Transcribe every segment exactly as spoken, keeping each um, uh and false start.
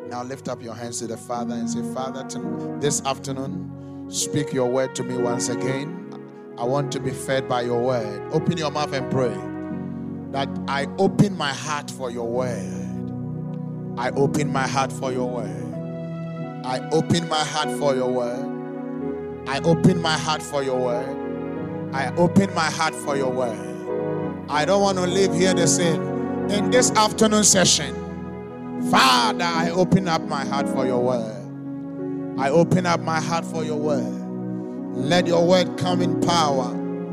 Now lift up your hands to the Father and say, Father, this afternoon, speak your word to me once again. I want to be fed by your word. Open your mouth and pray that I open my heart for your word. I open my heart for your word. I open my heart for your word. I open my heart for your word. I open my heart for your word. I don't want to live here the same. In this afternoon session, Father, I open up my heart for your word. I open up my heart for your word. Let your word come in power.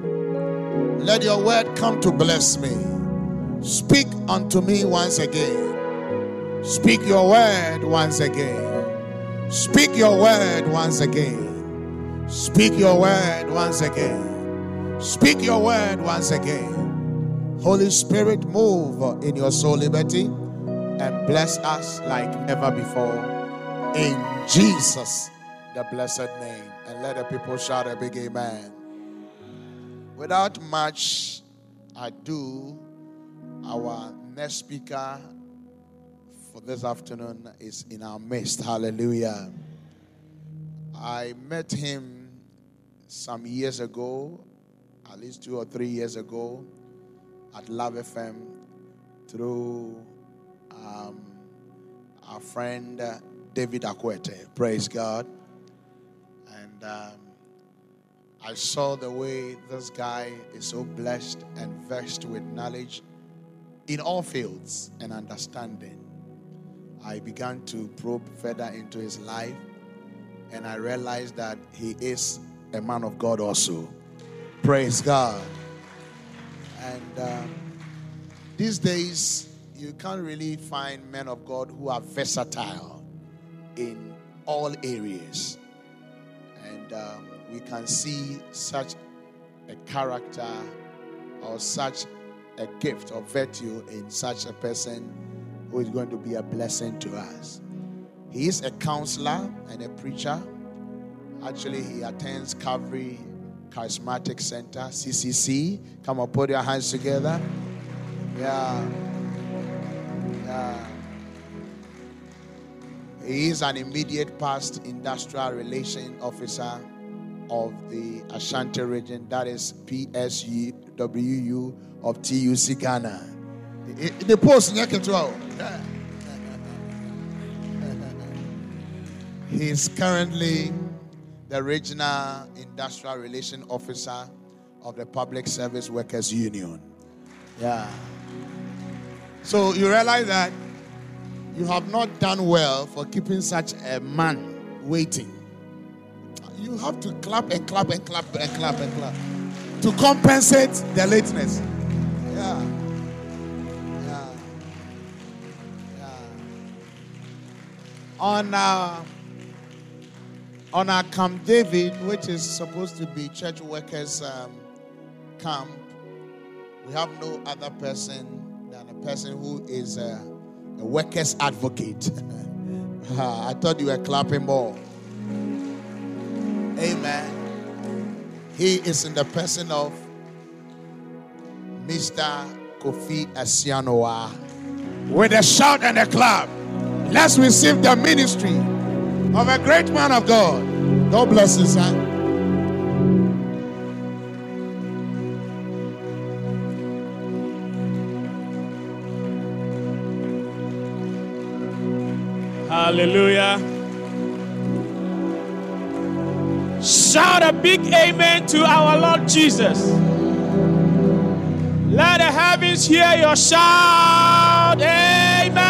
Let your word come to bless me. Speak unto me once again. Speak your word once again. Speak your word once again. Speak your word once again. Speak your word once again. Holy Spirit, move in your soul liberty and bless us like never before. In Jesus, the blessed name. And let the people shout a big amen. Without much ado, our next speaker for this afternoon is in our midst. Hallelujah. I met him some years ago, at least two or three years ago, at Love F M through um, our friend uh, David Akwete. Praise God. And um, I saw the way this guy is so blessed and versed with knowledge in all fields and understanding. I began to probe further into his life, and I realized that he is a man of God also. Praise God. And um, these days, you can't really find men of God who are versatile in all areas. And um, we can see such a character or such a gift or virtue in such a person who is going to be a blessing to us. He is a counselor and a preacher. Actually, he attends Calvary Charismatic Center, C C C. Come on, put your hands together. Yeah. Yeah. He is an immediate past industrial relation officer of the Ashanti region, that is P S U W U of T U C Ghana. The post he is currently the regional industrial relation officer of the Public Service Workers Union. Yeah. So you realize that you have not done well for keeping such a man waiting. You have to clap and clap and clap and clap and clap to compensate the lateness. Yeah. Yeah. Yeah. On our, on our Camp David, which is supposed to be church workers um, camp, we have no other person than a person who is a, a workers advocate. I thought you were clapping more. Amen. He is in the person of Mister Kofi Asianoa. With a shout and a clap, let's receive the ministry of a great man of God. God bless you, son. Hallelujah. Shout a big amen to our Lord Jesus. Let the heavens hear your shout. Amen.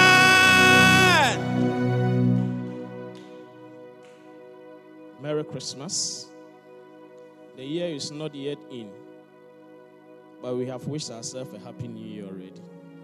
Merry Christmas. The year is not yet in, but we have wished ourselves a happy new year already.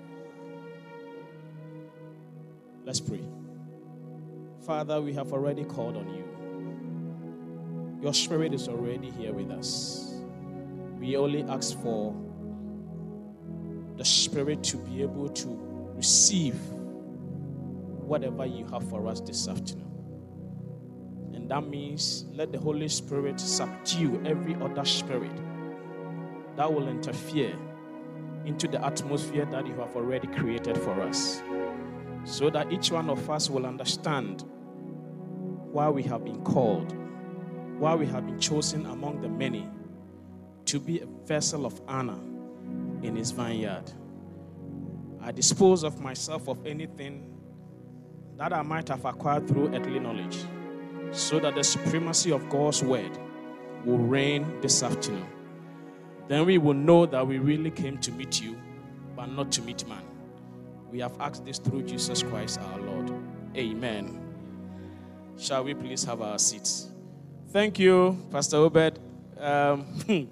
Let's pray. Father, we have already called on you. Your spirit is already here with us. We only ask for the spirit to be able to receive whatever you have for us this afternoon. And that means let the Holy Spirit subdue every other spirit that will interfere into the atmosphere that you have already created for us. so that each one of us will understand why we have been called, why we have been chosen among the many to be a vessel of honor in his vineyard. I dispose of myself of anything that I might have acquired through earthly knowledge, so that the supremacy of God's word will reign this afternoon. Then we will know that we really came to meet you, but not to meet man. We have asked this through Jesus Christ our Lord. Amen. Shall we please have our seats? Thank you, Pastor Obed. Um,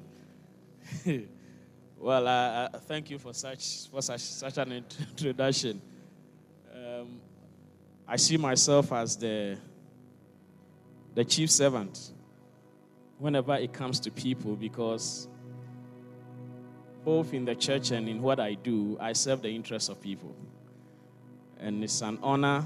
well, uh, uh, thank you for such for such such an introduction. Um, I see myself as the the chief servant whenever it comes to people, because both in the church and in what I do, I serve the interests of people. And it's an honor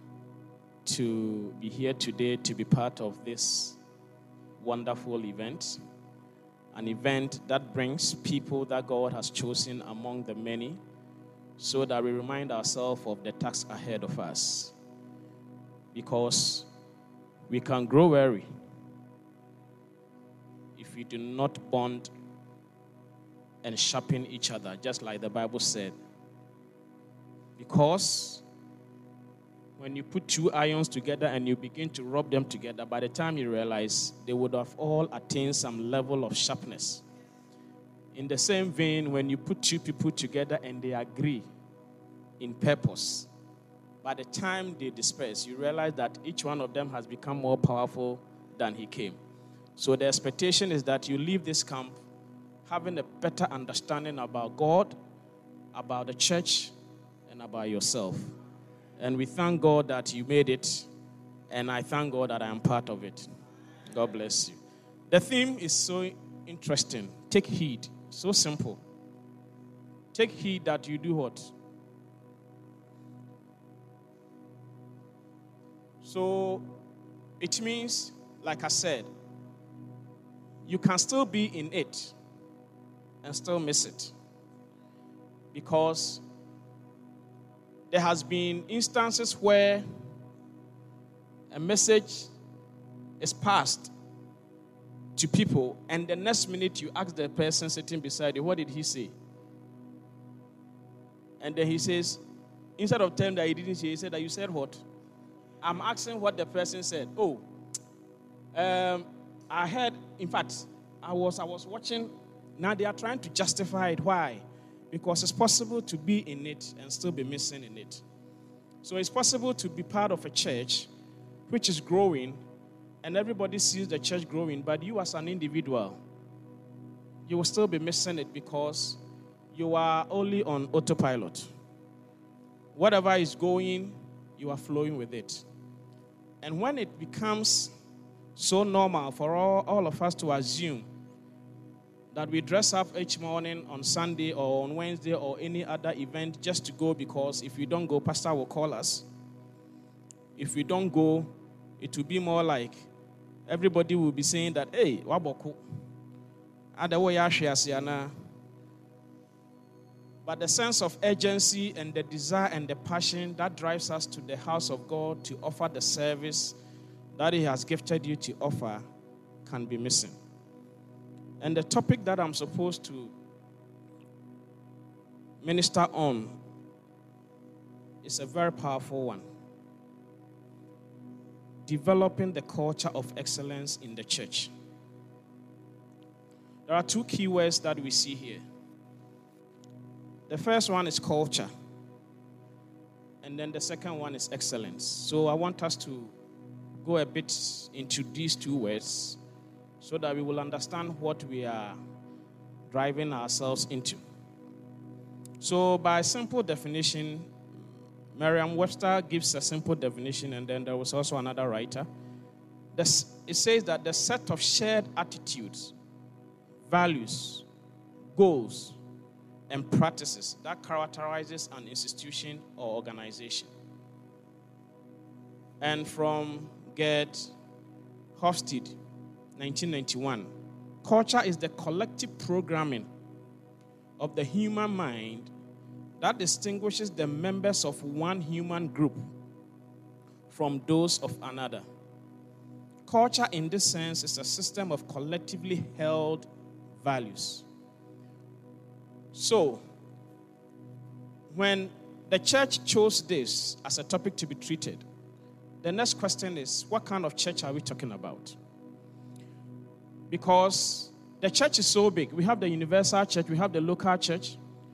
to be here today to be part of this wonderful event, an event that brings people that God has chosen among the many, so that we remind ourselves of the task ahead of us. Because we can grow weary if we do not bond and sharpen each other, just like the Bible said. Because when you put two irons together and you begin to rub them together, by the time you realize they would have all attained some level of sharpness. In the same vein, when you put two people together and they agree in purpose, by the time they disperse, you realize that each one of them has become more powerful than he came. So the expectation is that you leave this camp having a better understanding about God, about the church, and about yourself. And we thank God that you made it, and I thank God that I am part of it. God bless you. The theme is so interesting. Take heed. So simple. Take heed that you do what? So it means, like I said, you can still be in it and still miss it. Because there has been instances where a message is passed to people, and the next minute you ask the person sitting beside you, what did he say? And then he says, instead of telling that he didn't say, he said that you said what? I'm asking what the person said. Oh, um, I heard, in fact, I was I was watching. Now they are trying to justify it. Why? Because it's possible to be in it and still be missing in it. So it's possible to be part of a church which is growing, and everybody sees the church growing, but you as an individual, you will still be missing it because you are only on autopilot. Whatever is going, you are flowing with it. And when it becomes so normal for all, all of us to assume that we dress up each morning on Sunday or on Wednesday or any other event just to go, because if we don't go, pastor will call us. If we don't go, it will be more like everybody will be saying that, hey, waboko. But the sense of urgency and the desire and the passion that drives us to the house of God to offer the service that He has gifted you to offer can be missing. And the topic that I'm supposed to minister on is a very powerful one. Developing the culture of excellence in the church. There are two key words that we see here. The first one is culture, and then the second one is excellence. So I want us to go a bit into these two words so that we will understand what we are driving ourselves into. So by simple definition, Merriam-Webster gives a simple definition, and then there was also another writer. It says that the set of shared attitudes, values, goals, and practices that characterizes an institution or organization. And from Gerd Hofstede, nineteen ninety-one, culture is the collective programming of the human mind that distinguishes the members of one human group from those of another. Culture, in this sense, is a system of collectively held values. So, when the church chose this as a topic to be treated, the next question is, what kind of church are we talking about? Because the church is so big. We have the universal church, we have the local church.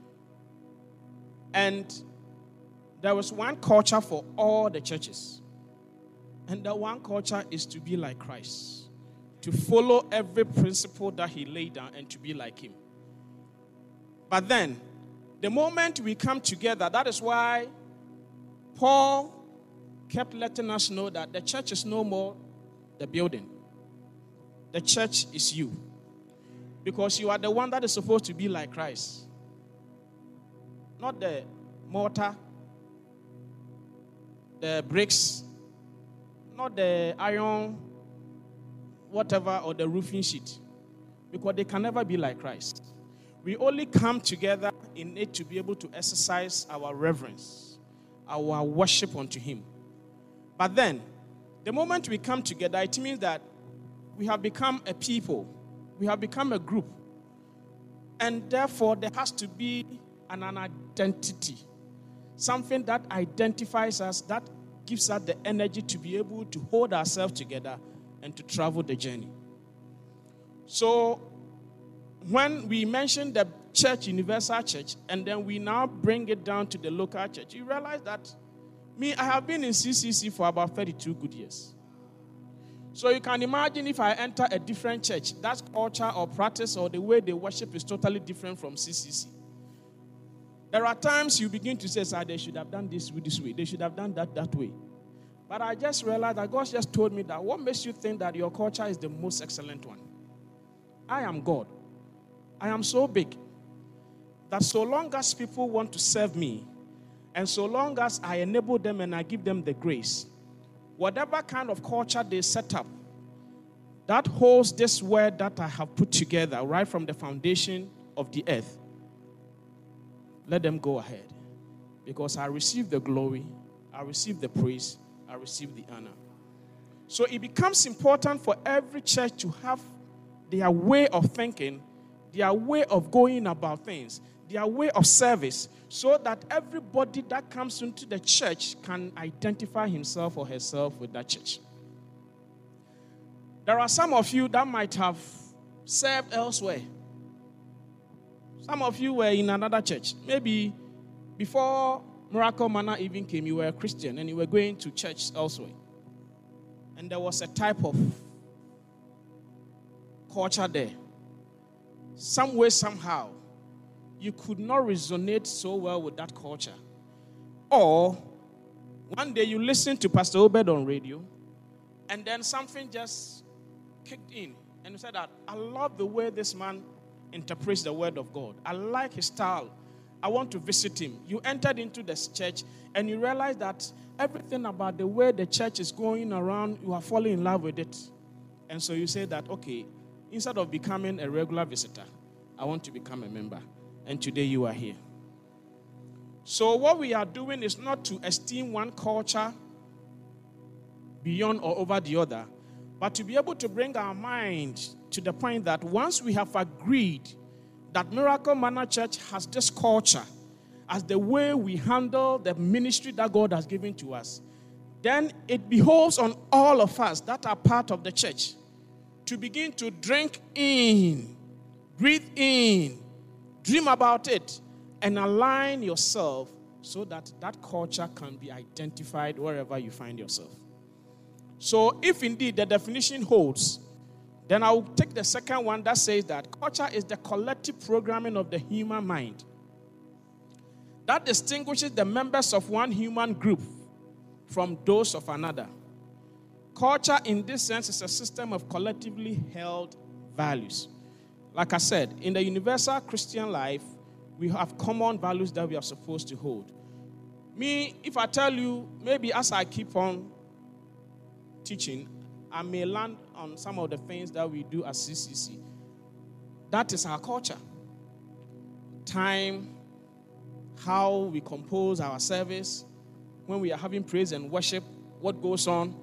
And there was one culture for all the churches. And that one culture is to be like Christ, to follow every principle that he laid down and to be like him. But then, the moment we come together, that is why Paul kept letting us know that the church is no more the building. The church is you. Because you are the one that is supposed to be like Christ. Not the mortar, the bricks, not the iron, whatever, or the roofing sheet. Because they can never be like Christ. We only come together in it to be able to exercise our reverence, our worship unto him. But then, the moment we come together, it means that we have become a people. We have become a group. And therefore, there has to be an, an identity. Something that identifies us, that gives us the energy to be able to hold ourselves together and to travel the journey. So, when we mention the church, universal church, and then we now bring it down to the local church, you realize that me, I have been in C C C for about thirty-two good years. So you can imagine if I enter a different church, that culture or practice or the way they worship is totally different from C C C. There are times you begin to say, sir, they should have done this this way. They should have done that that way. But I just realized that God just told me that what makes you think that your culture is the most excellent one? I am God. I am so big that so long as people want to serve me, and so long as I enable them and I give them the grace, whatever kind of culture they set up that holds this word that I have put together right from the foundation of the earth, let them go ahead. Because I receive the glory, I receive the praise, I receive the honor. So it becomes important for every church to have their way of thinking, their way of going about things, their way of service, so that everybody that comes into the church can identify himself or herself with that church. There are some of you that might have served elsewhere. Some of you were in another church. Maybe before Miracle Manna even came, you were a Christian and you were going to church elsewhere. And there was a type of culture there. Some way, somehow, you could not resonate so well with that culture. Or, one day you listened to Pastor Obed on radio, and then something just kicked in. And you said that, I love the way this man interprets the word of God. I like his style. I want to visit him. You entered into this church, and you realized that everything about the way the church is going around, you are falling in love with it. And so you say that, okay, instead of becoming a regular visitor, I want to become a member. And today you are here. So what we are doing is not to esteem one culture beyond or over the other, but to be able to bring our mind to the point that once we have agreed that Miracle Manna Church has this culture as the way we handle the ministry that God has given to us, then it behoves on all of us that are part of the church to begin to drink in, breathe in, dream about it, and align yourself so that that culture can be identified wherever you find yourself. So if indeed the definition holds, then I will take the second one that says that culture is the collective programming of the human mind that distinguishes the members of one human group from those of another. Culture, in this sense, is a system of collectively held values. Like I said, in the universal Christian life, we have common values that we are supposed to hold. Me, if I tell you, maybe as I keep on teaching, I may land on some of the things that we do at C C C. That is our culture. Time, how we compose our service, when we are having praise and worship, what goes on.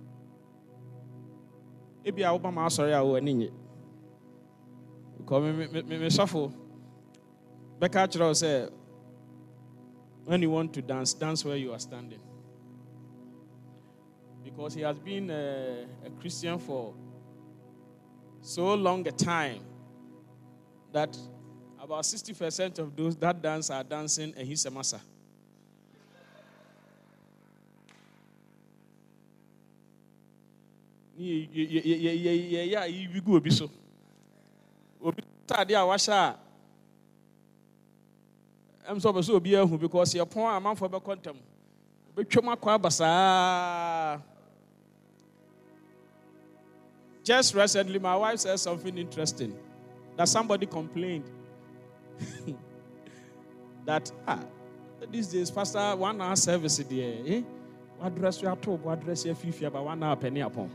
Ebi a Obama sorry a wo ani. Because me me me me shuffle. Beka chiro say when you want to dance, dance where you are standing. Because he has been a, a Christian for so long a time that about sixty percent of those that dance are dancing a hisemasa. Yeah, yeah, yeah, yeah, yeah, yeah, you go be so. Obi tade a washa. I'm so so be who because your point amount for be quantum. Be twema kwa basa. Just recently, my wife said something interesting. That somebody complained that ah, these days, Pastor, one hour service there. Eh? What dress you are told? What dress you feel about one hour penny upon?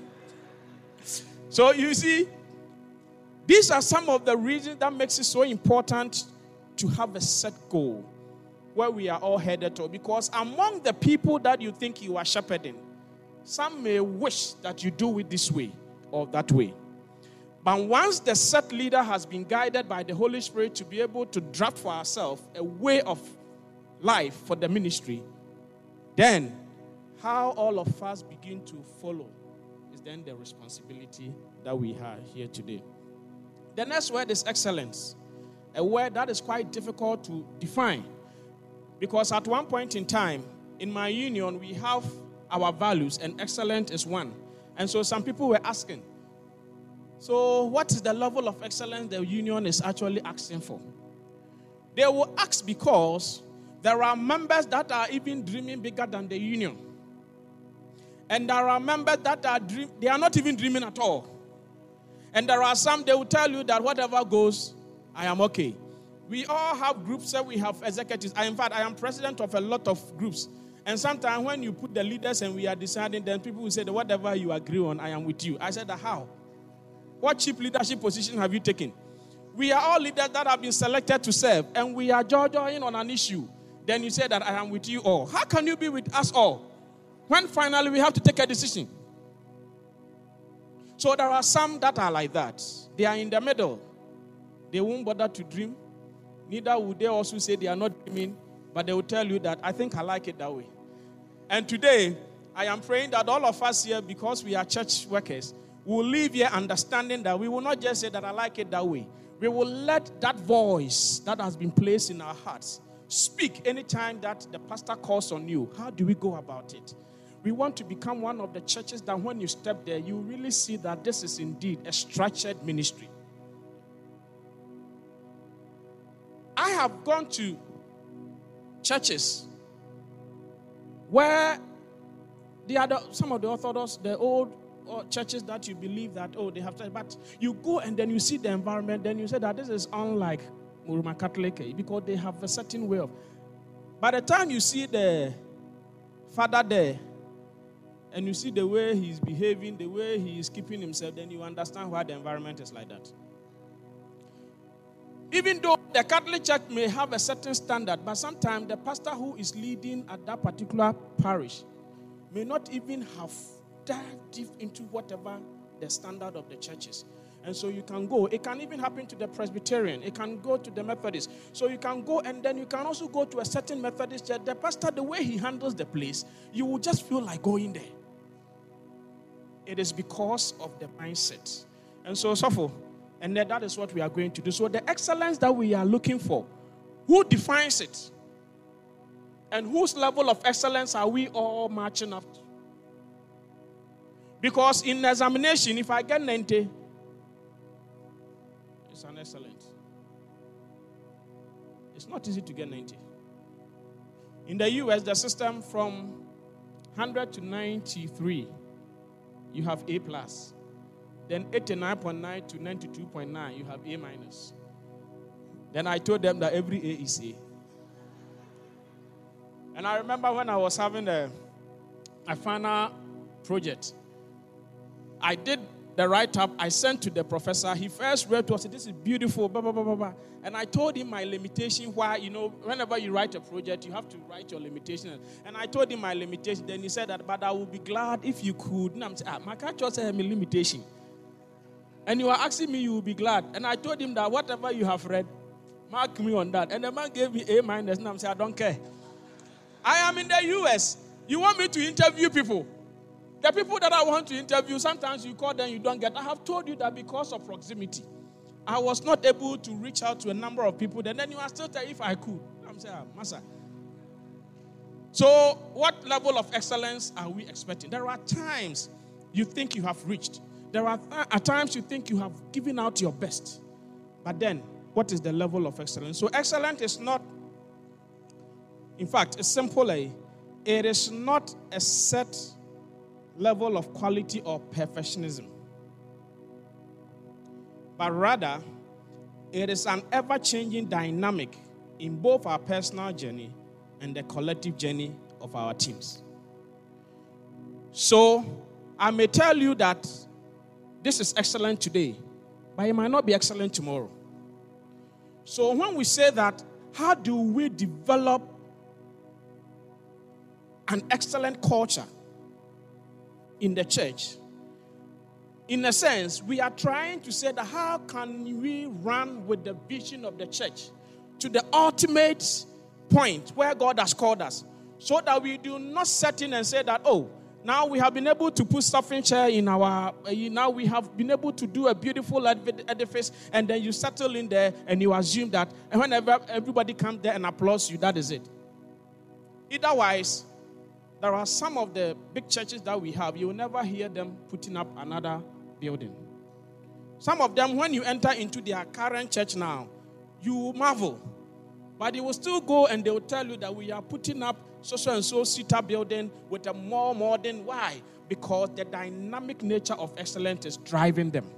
So you see, these are some of the reasons that makes it so important to have a set goal where we are all headed to. Because among the people that you think you are shepherding, some may wish that you do it this way or that way. But once the set leader has been guided by the Holy Spirit to be able to draft for ourselves a way of life for the ministry, then how all of us begin to follow is then the responsibility that we have here today. The next word is excellence, a word that is quite difficult to define. Because at one point in time, in my union, we have our values, and excellence is one. And so some people were asking, so what is the level of excellence the union is actually asking for? They will ask because there are members that are even dreaming bigger than the union. And there are members that are dream, they are not even dreaming at all. And there are some, they will tell you that whatever goes, I am okay. We all have groups, so we have executives. I, in fact, I am president of a lot of groups. And sometimes when you put the leaders and we are deciding, then people will say that whatever you agree on, I am with you. I said, how? What cheap leadership position have you taken? We are all leaders that have been selected to serve, and we are judging on an issue. Then you say that I am with you all. How can you be with us all when finally we have to take a decision? So there are some that are like that. They are in the middle. They won't bother to dream. Neither would they also say they are not dreaming, but they will tell you that I think I like it that way. And today, I am praying that all of us here, because we are church workers, will live here understanding that we will not just say that I like it that way. We will let that voice that has been placed in our hearts speak anytime that the pastor calls on you. How do we go about it? We want to become one of the churches that when you step there, you really see that this is indeed a structured ministry. I have gone to churches where the other, some of the Orthodox, the old churches that you believe that, oh, they have church, but you go and then you see the environment, then you say that this is unlike Roman Catholic because they have a certain way of. By the time you see the father there and you see the way he's behaving, the way he is keeping himself, then you understand why the environment is like that. Even though the Catholic Church may have a certain standard, but sometimes the pastor who is leading at that particular parish may not even have dive deep into whatever the standard of the church is. And so you can go. It can even happen to the Presbyterian. It can go to the Methodist. So you can go, and then you can also go to a certain Methodist church. The pastor, the way he handles the place, you will just feel like going there. It is because of the mindset. And so, Sopho, and then that is what we are going to do. So the excellence that we are looking for, who defines it? And whose level of excellence are we all marching up to? Because in examination, if I get ninety, it's an excellent. It's not easy to get ninety. In the U S, the system from one hundred to ninety-three, you have A plus. Then eighty-nine point nine to ninety-two point nine, you have A minus. Then I told them that every A is A. And I remember when I was having a, a final project, I did the write-up, I sent to the professor. He first read to us, this is beautiful, blah, blah, blah, blah, blah. And I told him my limitation, why, you know, whenever you write a project, you have to write your limitation. And I told him my limitation. Then he said that, but I would be glad if you could. And I'm saying, ah, my catcher said my limitation. And you are asking me, you will be glad. And I told him that whatever you have read, mark me on that. And the man gave me A minus. And I'm saying, I don't care. I am in the U S. You want me to interview people? The people that I want to interview, sometimes you call them, you don't get. I have told you that because of proximity, I was not able to reach out to a number of people. And then you are still telling if I could. I'm saying, ah, Massa. So what level of excellence are we expecting? There are times you think you have reached. There are th- at times you think you have given out your best. But then, what is the level of excellence? So excellence is not, in fact, it's simple. Eh? It is not a set level of quality or perfectionism. But rather, it is an ever-changing dynamic in both our personal journey and the collective journey of our teams. So, I may tell you that this is excellent today, but it might not be excellent tomorrow. So when we say that, how do we develop an excellent culture in the church? In a sense, we are trying to say that how can we run with the vision of the church to the ultimate point where God has called us, so that we do not set in and say that, oh, now we have been able to put stuffing chair in our, uh, now we have been able to do a beautiful edifice, and then you settle in there and you assume that and whenever everybody comes there and applauds you, that is it. Otherwise, there are some of the big churches that we have, you will never hear them putting up another building. Some of them, when you enter into their current church now, you marvel. But they will still go and they will tell you that we are putting up so and so seater building with a more modern. Why? Because the dynamic nature of excellence is driving them.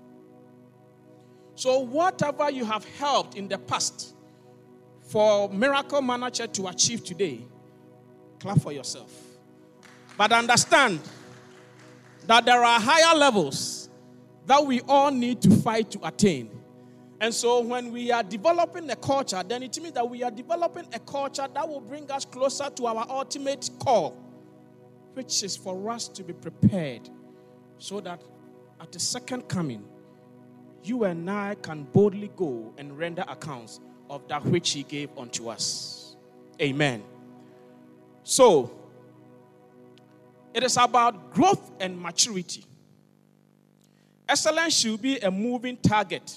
So whatever you have helped in the past for Miracle Manor Church to achieve today, clap for yourself. But understand that there are higher levels that we all need to fight to attain. And so when we are developing a culture, then it means that we are developing a culture that will bring us closer to our ultimate call, which is for us to be prepared so that at the second coming, you and I can boldly go and render accounts of that which he gave unto us. Amen. So, it is about growth and maturity. Excellence should be a moving target.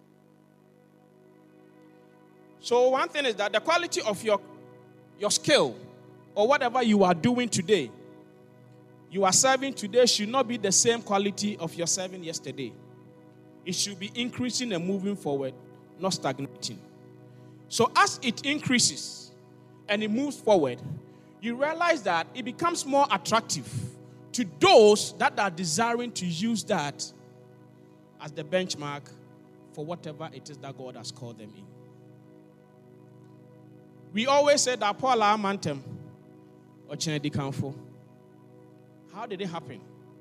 So one thing is that the quality of your, your skill or whatever you are doing today, you are serving today should not be the same quality of your serving yesterday. It should be increasing and moving forward, not stagnating. So as it increases and it moves forward, you realize that it becomes more attractive to those that are desiring to use that as the benchmark for whatever it is that God has called them in. We always say that Paul Amantem or Chinedi Kanfo. How did it happen?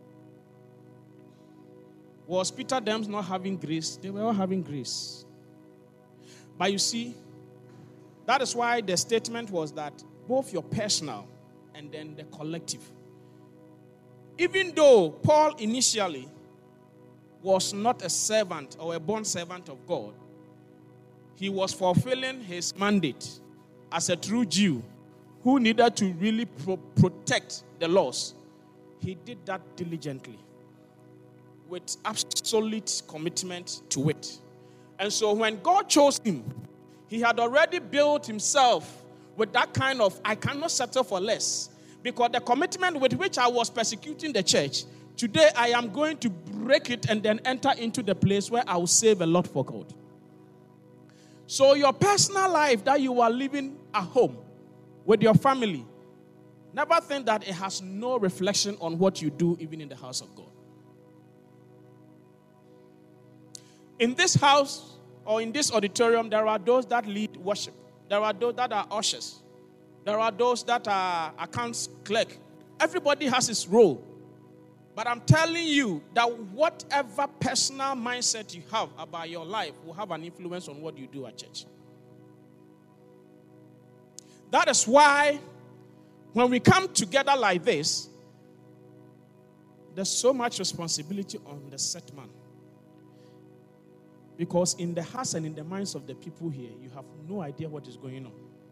Was Peter Dems not having grace? They were all having grace. But you see, that is why the statement was that both your personal and then the collective. Even though Paul initially was not a servant or a born servant of God, he was fulfilling his mandate as a true Jew who needed to really pro- protect the laws. He did that diligently with absolute commitment to it. And so when God chose him, he had already built himself with that kind of, I cannot settle for less. Because the commitment with which I was persecuting the church, today I am going to break it and then enter into the place where I will save a lot for God. So your personal life that you are living at home with your family, never think that it has no reflection on what you do even in the house of God. In this house or in this auditorium, there are those that lead worship. There are those that are ushers. There are those that are accounts clerk. Everybody has his role. But I'm telling you that whatever personal mindset you have about your life will have an influence on what you do at church. That is why when we come together like this, there's so much responsibility on the set man. Because in the hearts and in the minds of the people here, you have no idea what is going on.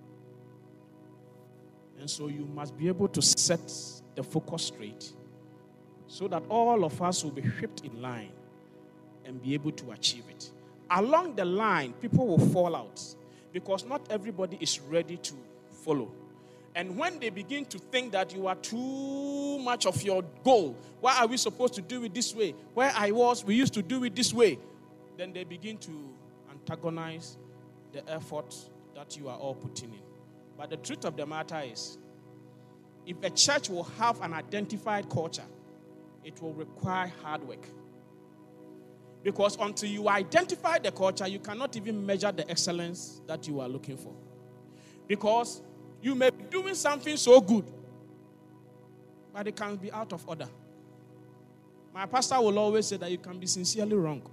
And so you must be able to set the focus straight so that all of us will be whipped in line and be able to achieve it. Along the line, people will fall out because not everybody is ready to follow. And when they begin to think that you are too much of your goal, why are we supposed to do it this way? Where I was, we used to do it this way. Then they begin to antagonize the effort that you are all putting in. But the truth of the matter is, if a church will have an identified culture, it will require hard work. Because until you identify the culture, you cannot even measure the excellence that you are looking for. Because you may be doing something so good, but it can be out of order. My pastor will always say that you can be sincerely wrong.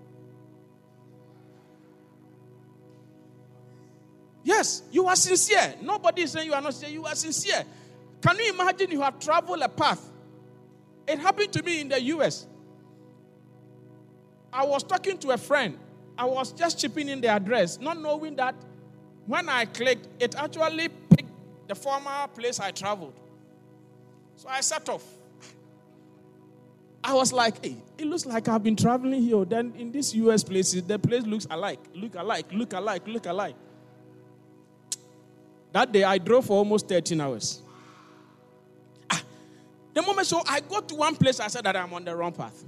Yes, you are sincere. Nobody is saying you are not sincere. You are sincere. Can you imagine you have traveled a path? It happened to me in the U S. I was talking to a friend. I was just chipping in the address, not knowing that when I clicked, it actually picked the former place I traveled. So I set off. I was like, hey, it looks like I've been traveling here. Then in these U S places, the place looks alike, look alike, look alike, look alike. That day, I drove for almost thirteen hours. Ah, the moment, so I got to one place, I said that I'm on the wrong path.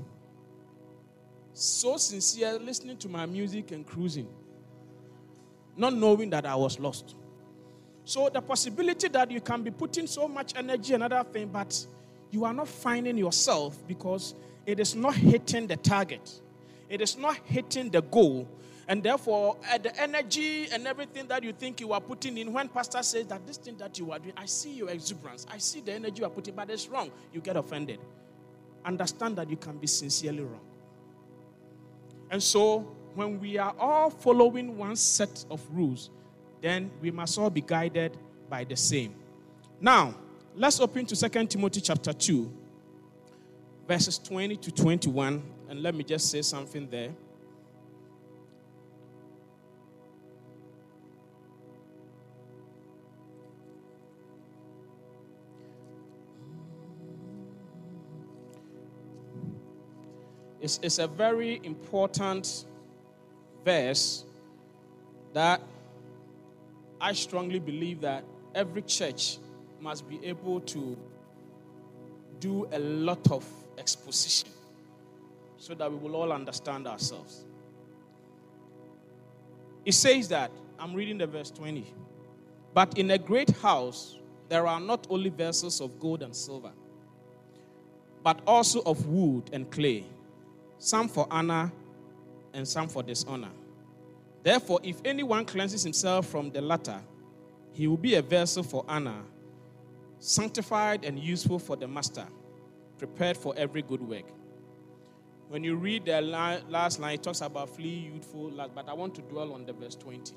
So sincere, listening to my music and cruising, not knowing that I was lost. So the possibility that you can be putting so much energy and other thing, but you are not finding yourself because it is not hitting the target. It is not hitting the goal. And therefore, uh, the energy and everything that you think you are putting in, when pastor says that this thing that you are doing, I see your exuberance, I see the energy you are putting, but it's wrong, you get offended. Understand that you can be sincerely wrong. And so, when we are all following one set of rules, then we must all be guided by the same. Now, let's open to Second Timothy chapter two, verses twenty to twenty-one, and let me just say something there. It's, it's a very important verse that I strongly believe that every church must be able to do a lot of exposition so that we will all understand ourselves. It says that, I'm reading the verse twenty, but in a great house there are not only vessels of gold and silver, but also of wood and clay, some for honor and some for dishonor. Therefore, if anyone cleanses himself from the latter, he will be a vessel for honor, sanctified and useful for the master, prepared for every good work. When you read the last line, it talks about flee youthful lust, but I want to dwell on the verse twenty.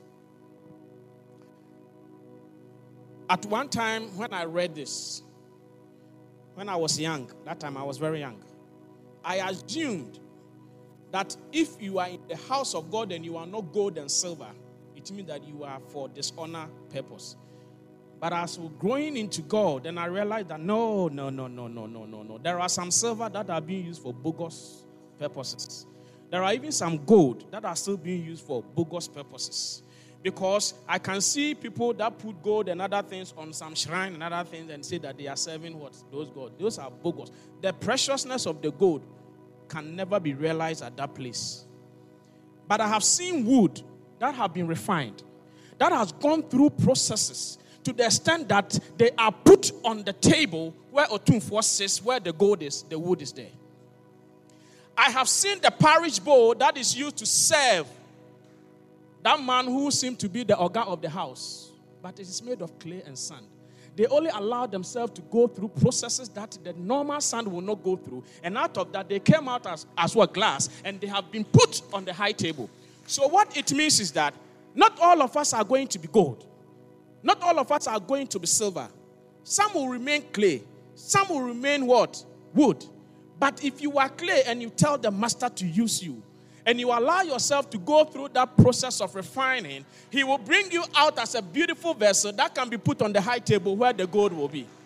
At one time, when I read this, when I was young, that time I was very young, I assumed that if you are in the house of God and you are not gold and silver, it means that you are for dishonor purpose. But as we're growing into God, then I realized that no, no, no, no, no, no, no, no. There are some silver that are being used for bogus purposes. There are even some gold that are still being used for bogus purposes. Because I can see people that put gold and other things on some shrine and other things and say that they are serving what? Those gold. Those are bogus. The preciousness of the gold can never be realized at that place. But I have seen wood that have been refined, that has gone through processes to the extent that they are put on the table where Otumfuo says where the gold is, the wood is there. I have seen the parish bowl that is used to serve that man who seemed to be the ogre of the house, but it is made of clay and sand. They only allow themselves to go through processes that the normal sand will not go through. And out of that, they came out as, as well glass, and they have been put on the high table. So what it means is that not all of us are going to be gold. Not all of us are going to be silver. Some will remain clay. Some will remain what? Wood. But if you are clay and you tell the master to use you, and you allow yourself to go through that process of refining, he will bring you out as a beautiful vessel that can be put on the high table where the gold will be.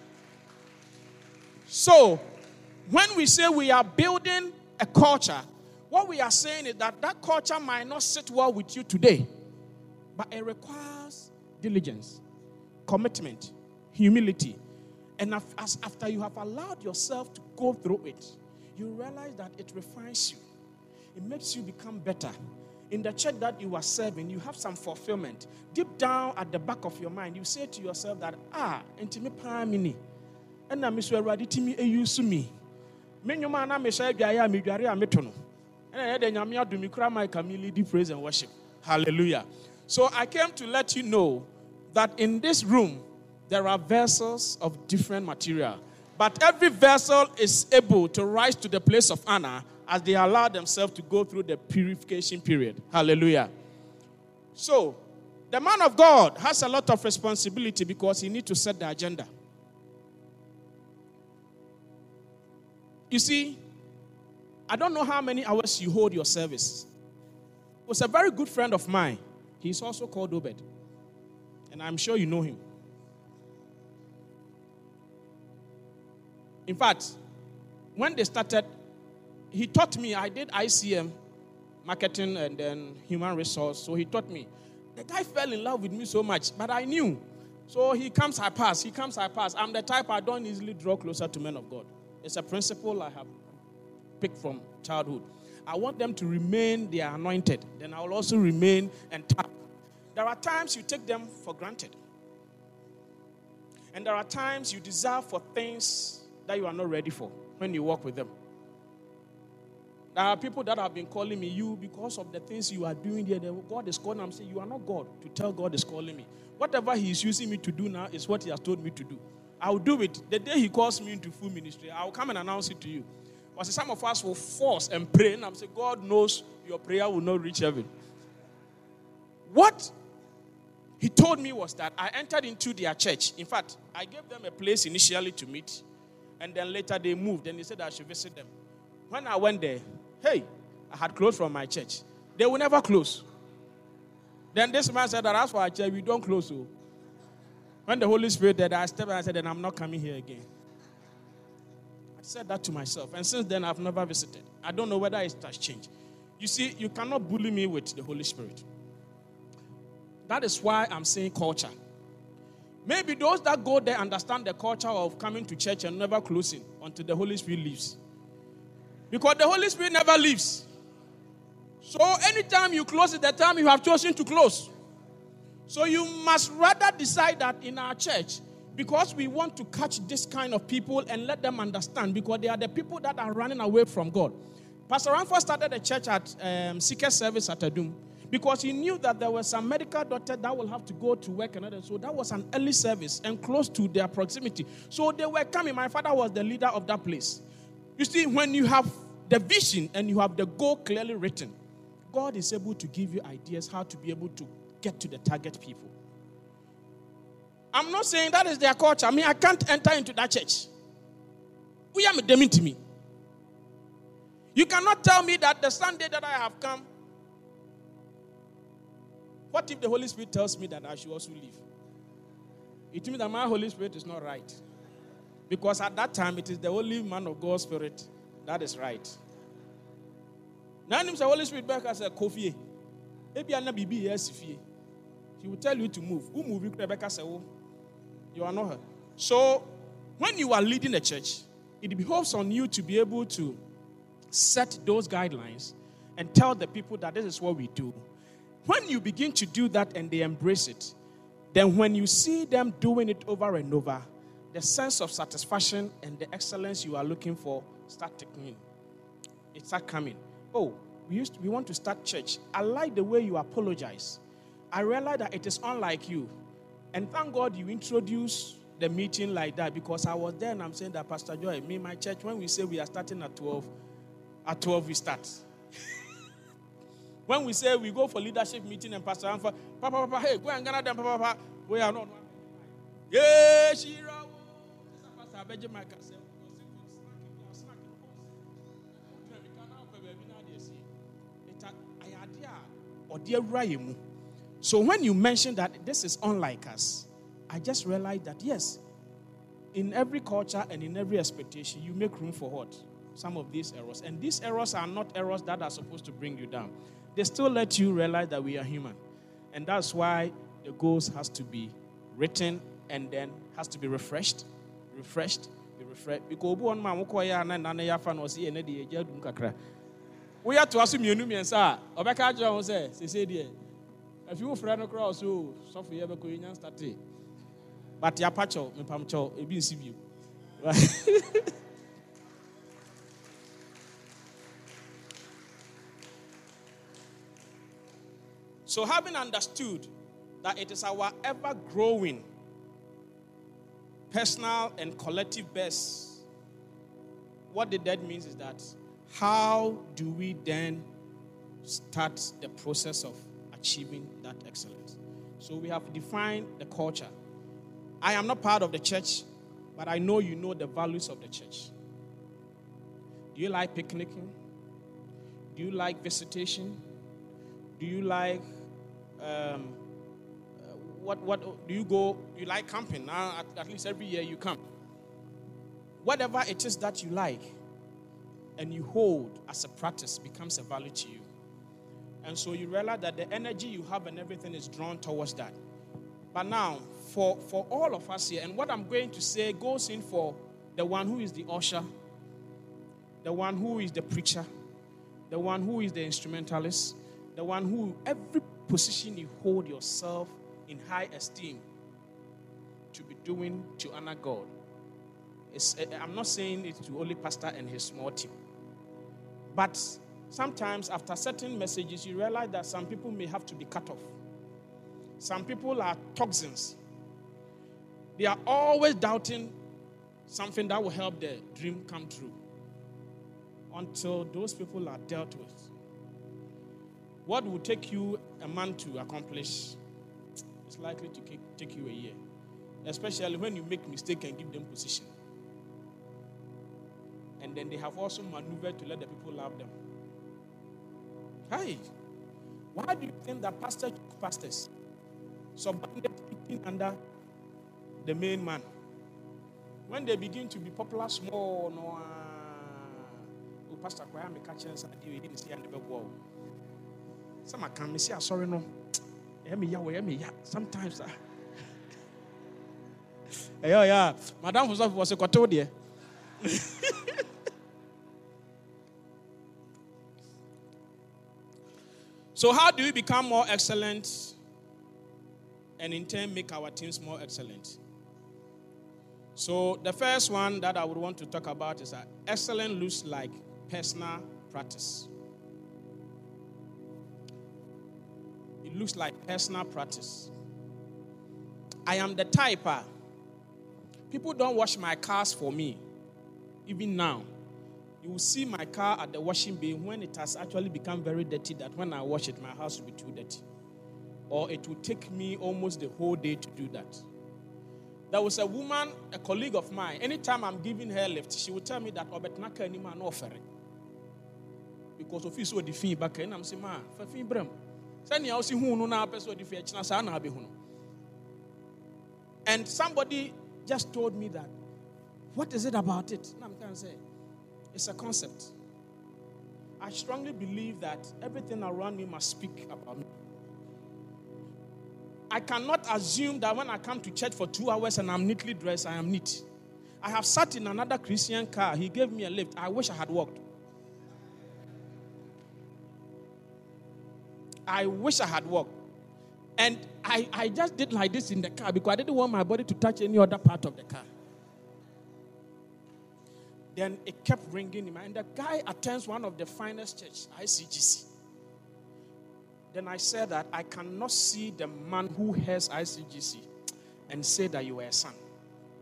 So, when we say we are building a culture, what we are saying is that that culture might not sit well with you today, but it requires diligence, commitment, humility. And as after you have allowed yourself to go through it, you realize that it refines you. It makes you become better. In the church that you are serving, you have some fulfillment. Deep down at the back of your mind, you say to yourself that, ah, intimi pa mini. And na misu eradi timi e use me. Me nyoma na me sha dwa ya me dware a metono. And then nyame adu mi kura my can lead praise and worship. Hallelujah. So I came to let you know that in this room there are vessels of different material. But every vessel is able to rise to the place of honor as they allow themselves to go through the purification period. Hallelujah. So, the man of God has a lot of responsibility because he needs to set the agenda. You see, I don't know how many hours you hold your service. It was a very good friend of mine. He's also called Obed. And I'm sure you know him. In fact, when they started, he taught me, I did I C M, marketing and then human resource. So he taught me. The guy fell in love with me so much, but I knew. So he comes, I pass. He comes, I pass. I'm the type I don't easily draw closer to men of God. It's a principle I have picked from childhood. I want them to remain they are anointed. Then I will also remain and tap. There are times you take them for granted. And there are times you desire for things that you are not ready for when you walk with them. There are people that have been calling me you because of the things you are doing here. God is calling. I'm saying you are not God to tell God is calling me. Whatever he is using me to do now is what he has told me to do. I will do it. The day he calls me into full ministry, I will come and announce it to you. But some of us will force and pray, and I'm saying God knows your prayer will not reach heaven. What he told me was that I entered into their church. In fact, I gave them a place initially to meet, and then later they moved, and they said I should visit them. When I went there, hey, I had closed from my church. They will never close. Then this man said that as for our church, we don't close. So when the Holy Spirit did, I stepped and I said, then I'm not coming here again. I said that to myself. And since then, I've never visited. I don't know whether it has changed. You see, you cannot bully me with the Holy Spirit. That is why I'm saying culture. Maybe those that go there understand the culture of coming to church and never closing until the Holy Spirit leaves. Because the Holy Spirit never leaves. So anytime you close is the time you have chosen to close. So you must rather decide that in our church, because we want to catch this kind of people and let them understand, because they are the people that are running away from God. Pastor Ramford started a church at um, Seeker Service at Adum because he knew that there were some medical doctors that will have to go to work and other. So that was an early service and close to their proximity. So they were coming. My father was the leader of that place. You see, when you have the vision and you have the goal clearly written, God is able to give you ideas how to be able to get to the target people. I'm not saying that is their culture. I mean, I can't enter into that church. We are demanding to me. You cannot tell me that the Sunday that I have come, what if the Holy Spirit tells me that I should also leave? It means that my Holy Spirit is not right. Because at that time, it is the only man of God's Spirit that is right. Now, the Holy Spirit back as a Kofi. Maybe I'm not B B S. He will tell you to move. Who move? Rebecca said, "Oh, you are not her." So, when you are leading a church, it behoves on you to be able to set those guidelines and tell the people that this is what we do. When you begin to do that and they embrace it, then when you see them doing it over and over, the sense of satisfaction and the excellence you are looking for start taking in. It start coming. Oh, we used to, we want to start church. I like the way you apologize. I realize that it is unlike you. And thank God you introduce the meeting like that because I was there and I'm saying that, Pastor Joy, me, my church, when we say we are starting at twelve, at twelve we start. When we say we go for leadership meeting and Pastor Anfa, Papa, Papa, hey, go and get them, Papa, Papa, we are not. Yeah, Shira. Pastor Benjamin said, so when you mention that this is unlike us, I just realized that yes, in every culture and in every expectation, you make room for what? Some of these errors. And these errors are not errors that are supposed to bring you down. They still let you realize that we are human. And that's why the goals has to be written and then has to be refreshed, refreshed, be refreshed. Because one man who we have to assume you know me, sir. Obeka John say, say there. If you friend across, so so for you ever going to start. But your pacho, me pamcho, it be civil. So having understood that it is our ever-growing personal and collective best, what the that means is that how do we then start the process of achieving that excellence? So we have defined the culture. I am not part of the church, but I know you know the values of the church. Do you like picnicking? Do you like visitation? Do you like um, what? What do you go? You like camping? Now, at, at least every year you camp. Whatever it is that you like and you hold as a practice becomes a value to you. And so you realize that the energy you have and everything is drawn towards that. But now, for, for all of us here, and what I'm going to say goes in for the one who is the usher, the one who is the preacher, the one who is the instrumentalist, the one who, every position you hold yourself in high esteem to be doing to honor God. It's, I'm not saying it to only pastor and his small team. But sometimes after certain messages, you realize that some people may have to be cut off. Some people are toxins. They are always doubting something that will help their dream come true. Until those people are dealt with. What will take you a month to accomplish is likely to take you a year. Especially when you make mistake and give them position. And then they have also maneuvered to let the people love them. Hey, why do you think that pastor pastors subordinate eating under the main man? When they begin to be popular small, no, uh, Pastor Kwaya me catch and we didn't see and the wall. Some I can say sorry no. Sometimes. Yeah, yeah. Madam was was a quatodia. So how do we become more excellent and in turn make our teams more excellent? So the first one that I would want to talk about is that excellence looks like personal practice. It looks like personal practice. I am the type, uh, people don't wash my cars for me. Even now, you will see my car at the washing bay when it has actually become very dirty that when I wash it, my house will be too dirty. Or it will take me almost the whole day to do that. There was a woman, a colleague of mine, anytime I'm giving her a lift, she would tell me that Obetnaka any man offer it. Because of his so defeat back and I'm saying, man, for fee bram. Send you see who no now person defeat Chinasa be huno. And somebody just told me that. What is it about it? And I'm going to say, it's a concept. I strongly believe that everything around me must speak about me. I cannot assume that when I come to church for two hours and I'm neatly dressed, I am neat. I have sat in another Christian car. He gave me a lift. I wish I had walked. I wish I had walked. And I, I just did like this in the car because I didn't want my body to touch any other part of the car. Then it kept ringing in my mind. The guy attends one of the finest churches, I C G C. Then I said that I cannot see the man who has I C G C and say that you are a son.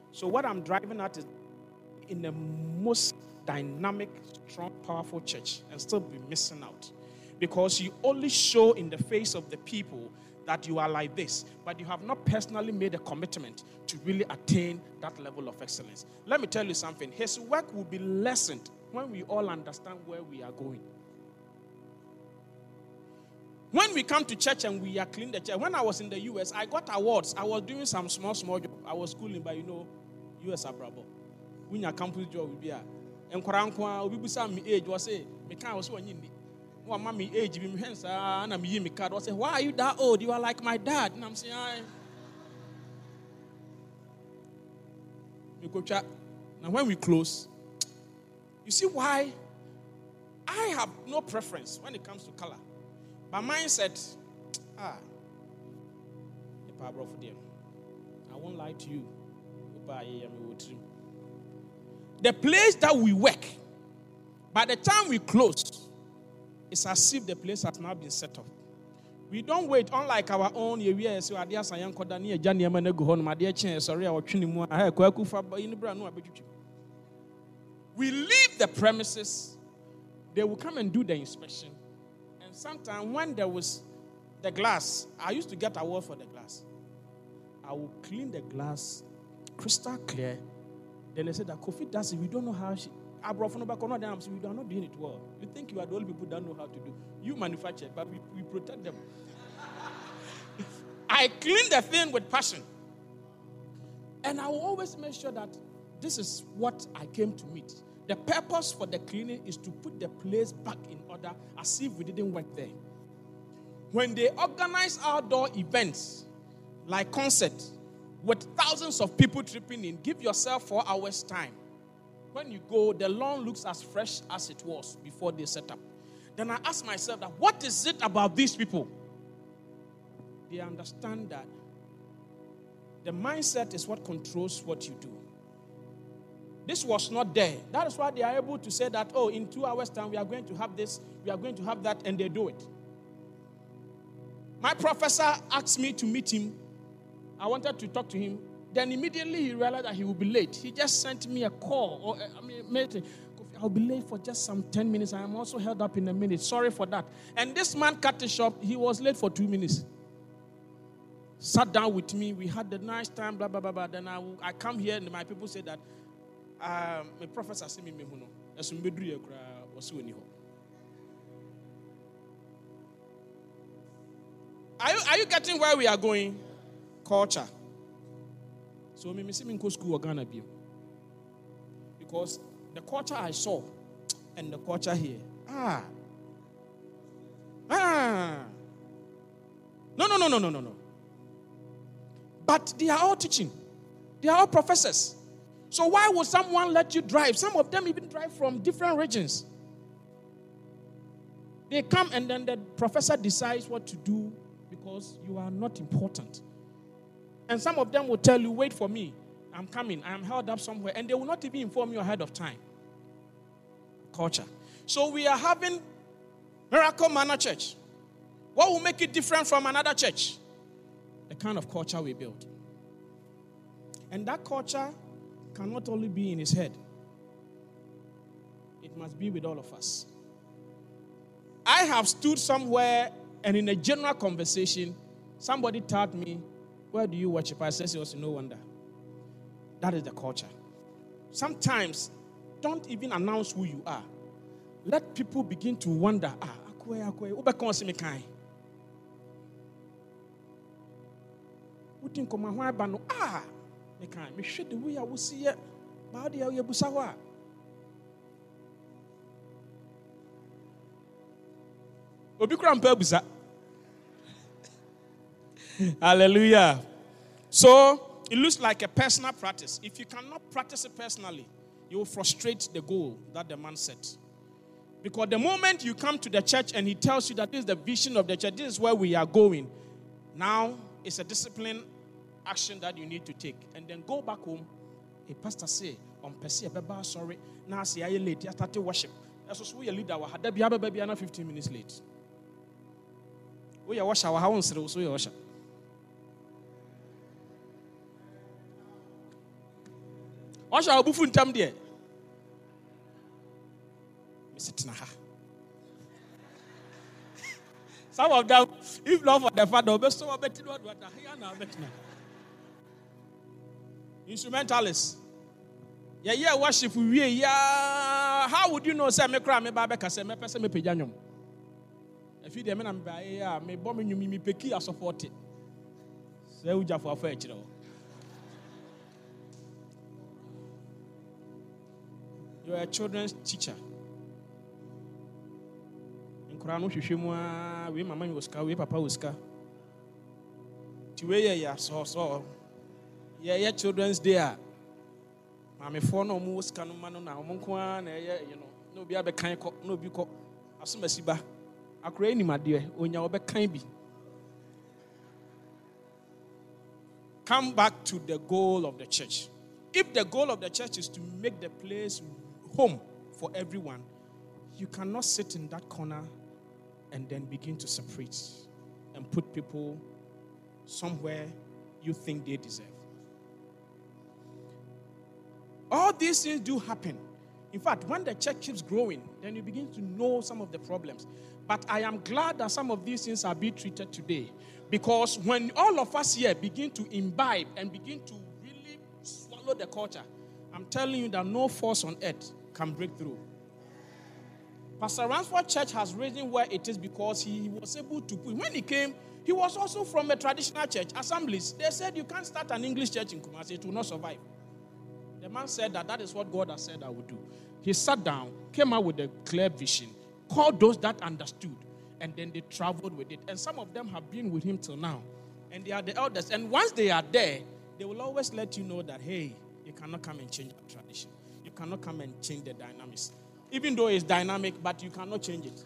So what I'm driving at is in the most dynamic, strong, powerful church and still be missing out. Because you only show in the face of the people that you are like this, but you have not personally made a commitment to really attain that level of excellence. Let me tell you something. His work will be lessened when we all understand where we are going. When we come to church and we are cleaning the church, when I was in the U S, I got awards. I was doing some small, small job. I was schooling, but you know, U S abrabo. When you campus job will be a. And Korankwa, we be some age was say, me can't also win. One mommy age, me hands, and I'm me card. Was say, why are you that old? You are like my dad. And I'm saying, I. You go chat. Now when we close, you see why I have no preference when it comes to color. My mind said, ah, I won't lie to you. The place that we work, by the time we close, it's as if the place has now been set up. We don't wait, unlike our own. We leave the premises, they will come and do the inspection. And sometimes when there was the glass, I used to get a award for the glass. I will clean the glass crystal clear. Then they said that Kofi does it. We don't know how she. I brought from the back on them, so we are not doing it well. You think you are the only people that know how to do. You manufacture it, but we, we protect them. I clean the thing with passion. And I will always make sure that this is what I came to meet. The purpose for the cleaning is to put the place back in order as if we didn't work there. When they organize outdoor events like concerts with thousands of people tripping in, give yourself four hours time. When you go, the lawn looks as fresh as it was before they set up. Then I ask myself that what is it about these people? They understand that the mindset is what controls what you do. This was not there. That is why they are able to say that, oh, in two hours' time, we are going to have this, we are going to have that, and they do it. My professor asked me to meet him. I wanted to talk to him. Then immediately he realized that he would be late. He just sent me a call. Or, I mean, mate, I'll be late for just some ten minutes. I am also held up in a minute. Sorry for that. And this man cut the shop. He was late for two minutes. Sat down with me. We had a nice time, blah, blah, blah, blah. Then I, I come here and my people say that, um, my professor said me, Are you, are you getting where we are going? Culture. So me see me go school Ghana be. Because the culture I saw and the culture here. Ah. Ah. No, no, no, no, no, no, no. But they are all teaching. They are all professors. So why would someone let you drive? Some of them even drive from different regions. They come and then the professor decides what to do because you are not important. And some of them will tell you, wait for me. I'm coming. I am held up somewhere. And they will not even inform you ahead of time. Culture. So we are having Miracle Manor Church. What will make it different from another church? The kind of culture we build. And that culture cannot only be in his head. It must be with all of us. I have stood somewhere and in a general conversation, somebody told me, where do you worship? I said, it was no wonder. That is the culture. Sometimes, don't even announce who you are. Let people begin to wonder, ah, akwe, akwe, ube konsi me kai. Utin koma hwa ba no, ah, me kai. Me hwe de we ya wo si ye, ba de ya ye busa wa. Obi kura mpa busa. Hallelujah. So, it looks like a personal practice. If you cannot practice it personally, you will frustrate the goal that the man set. Because the moment you come to the church and he tells you that this is the vision of the church, this is where we are going, now it's a discipline action that you need to take. And then go back home. A pastor say, on Percy, sorry, now see I late, I started worship. That's what we leader had there be a baby fifteen minutes late. We are wash our house, so we wash. What shall I do tam there? Some of them, if not for the father, but so better what what I now better. Instrumentalists. Yeah, yeah, worship we yeah. How would you know say me cry me ba be kase me pese me pejanwom? If you dey me na me ba yeah, me bo me nyumi me peki a support it. Say uja for afa ekire. You are a children's teacher. In Quran, we mu a we mama was ka we papa was ka. Ti we yeah so so. Yeah yeah children's day. Mama for no mu was ka no ma no na omo nko a na you know no bi abekan ko no bi ko asomasi ba. Akura ni made onya obekan bi. Come back to the goal of the church. If the goal of the church is to make the place home for everyone, you cannot sit in that corner and then begin to separate and put people somewhere you think they deserve. All these things do happen. In fact, when the church keeps growing, then you begin to know some of the problems. But I am glad that some of these things are being treated today, because when all of us here begin to imbibe and begin to really swallow the culture, I'm telling you that no force on earth can break through. Pastor Ransford Church has risen where it is because he was able to put. When he came, he was also from a traditional church, Assemblies. They said you can't start an English church in Kumasi, it will not survive. The man said that that is what God has said I would do. He sat down, came out with a clear vision, called those that understood, and then they traveled with it. And some of them have been with him till now. And they are the elders. And once they are there, they will always let you know that, hey, you cannot come and change the tradition. You cannot come and change the dynamics. Even though it's dynamic, but you cannot change it.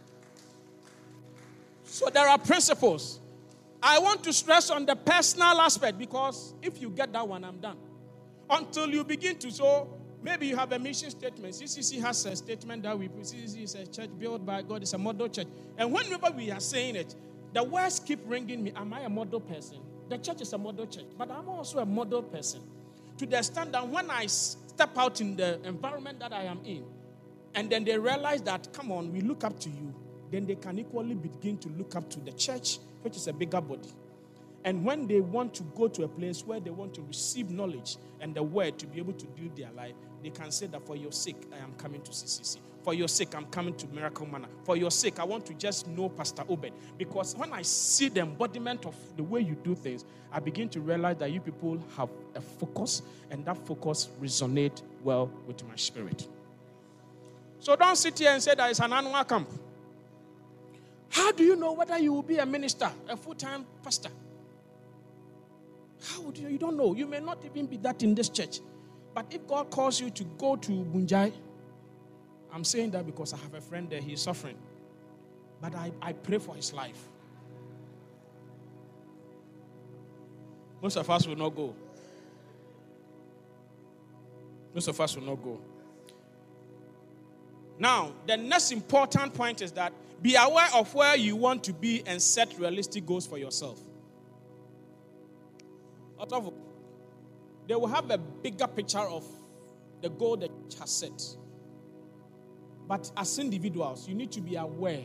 So there are principles. I want to stress on the personal aspect, because if you get that one, I'm done. Until you begin to, so maybe you have a mission statement. C C C has a statement that we put. C C C is a church built by God. It's a model church. And whenever we are saying it, the words keep ringing me. Am I a model person? The church is a model church, but I'm also a model person. To the extent that when I step out in the environment that I am in, and then they realize that, come on, we look up to you, then they can equally begin to look up to the church, which is a bigger body. And when they want to go to a place where they want to receive knowledge and the word to be able to build their life, they can say that for your sake, I am coming to C C C. For your sake, I'm coming to Miracle Manor. For your sake, I want to just know Pastor Obed. Because when I see the embodiment of the way you do things, I begin to realize that you people have a focus, and that focus resonates well with my spirit. So don't sit here and say that it's an annual camp. How do you know whether you will be a minister, a full-time pastor? How would you? You don't know. You may not even be that in this church. But if God calls you to go to Bunjai, I'm saying that because I have a friend there, he's suffering. But I, I pray for his life. Most of us will not go. Most of us will not go. Now, the next important point is that be aware of where you want to be and set realistic goals for yourself. They will have a bigger picture of the goal that church has set. But as individuals, you need to be aware.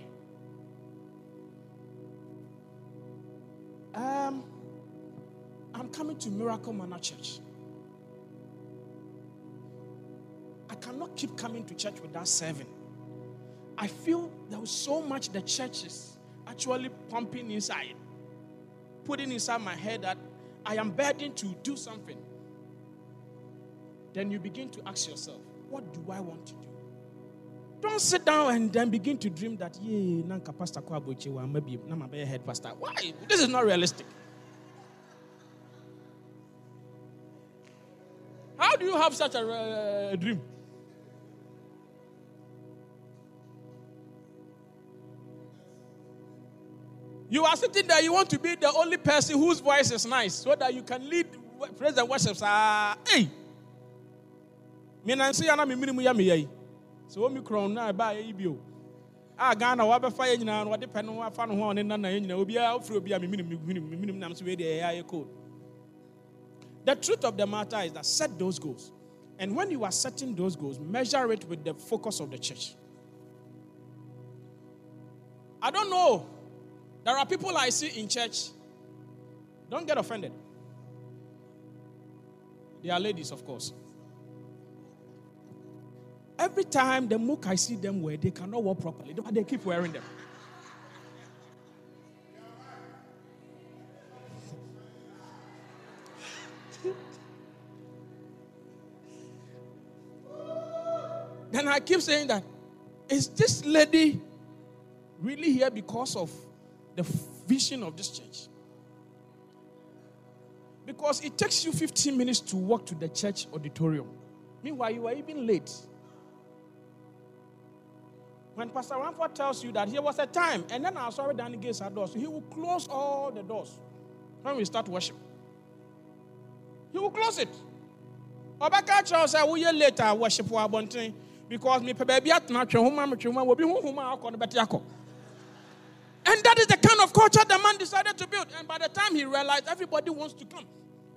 Um, I'm coming to Miracle Manor Church. I cannot keep coming to church without serving. I feel there was so much the church is actually pumping inside, putting inside my head that I am burdened to do something. Then you begin to ask yourself, what do I want to do? Don't sit down and then begin to dream that, yeah, nanka pastor kwa bochewa, maybe na mabe head pastor. Why? This is not realistic. How do you have such a uh, dream? You are sitting there, you want to be the only person whose voice is nice so that you can lead praise and worship. Ah, hey. Me nansi yana me minimu ya me yai. So omi crown na ba yi bio. Ah Ghana wa be fa ye nyina no de pe no afa no ho ne na na ye nyina obi a ofri obi a me minimu minimu minimu nam so we de ya ye code. The truth of the matter is that set those goals. And when you are setting those goals, measure it with the focus of the church. I don't know. There are people I see in church. Don't get offended. They are ladies, of course. Every time the mook I see them wear, they cannot walk properly. But they keep wearing them. Then I keep saying that, is this lady really here because of the vision of this church? Because it takes you fifteen minutes to walk to the church auditorium. Meanwhile, you are even late. When Pastor Ramford tells you that there was a time, and then I saw down the gates are doors, so he will close all the doors when we start worship. He will close it. Obaka Charles said, we later worship for Abontin because me baby at my chuma will be home. And that is the kind of culture the man decided to build. And by the time he realized, everybody wants to come.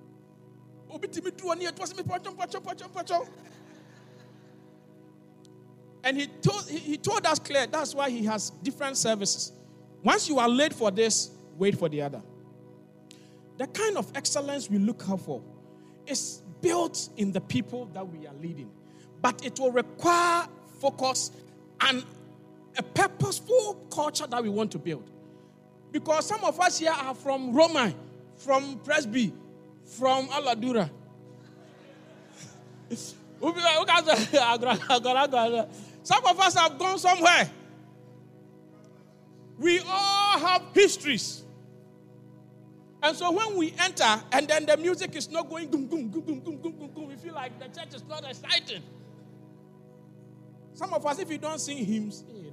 And he told, he, he told us clear, that's why he has different services. Once you are late for this, wait for the other. The kind of excellence we look out for is built in the people that we are leading. But it will require focus and a purposeful culture that we want to build. Because some of us here are from Roma, from Presby, from Aladura. Some of us have gone somewhere. We all have histories. And so when we enter and then the music is not going boom, boom, boom, boom, boom, boom, boom, boom, we feel like the church is not exciting. Some of us, if you don't sing hymns, hey,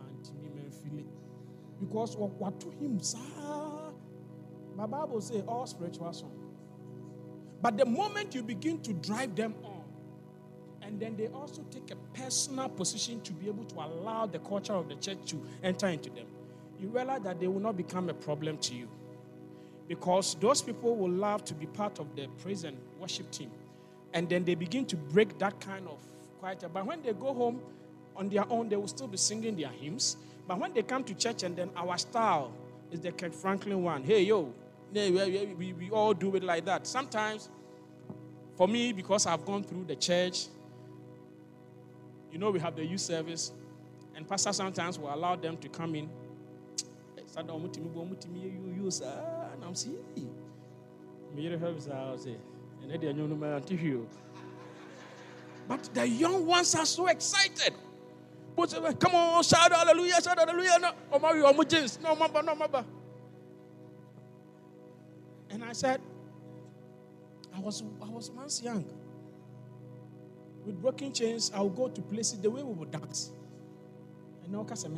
because what to hymns, my Bible says all spiritual songs. But the moment you begin to drive them on, and then they also take a personal position to be able to allow the culture of the church to enter into them, you realize that they will not become a problem to you. Because those people will love to be part of the praise and worship team. And then they begin to break that kind of quiet. But when they go home on their own, they will still be singing their hymns. But when they come to church and then our style is the Kirk Franklin one. Hey, yo, we, we, we all do it like that. Sometimes, for me, because I've gone through the church, you know, we have the youth service, and pastor sometimes will allow them to come in. And I'm saying, but the young ones are so excited. Come on, shout hallelujah, shout hallelujah. No, no, no, no. And I said, I was I was once young. With broken chains, I would go to places the way we would dance. And now But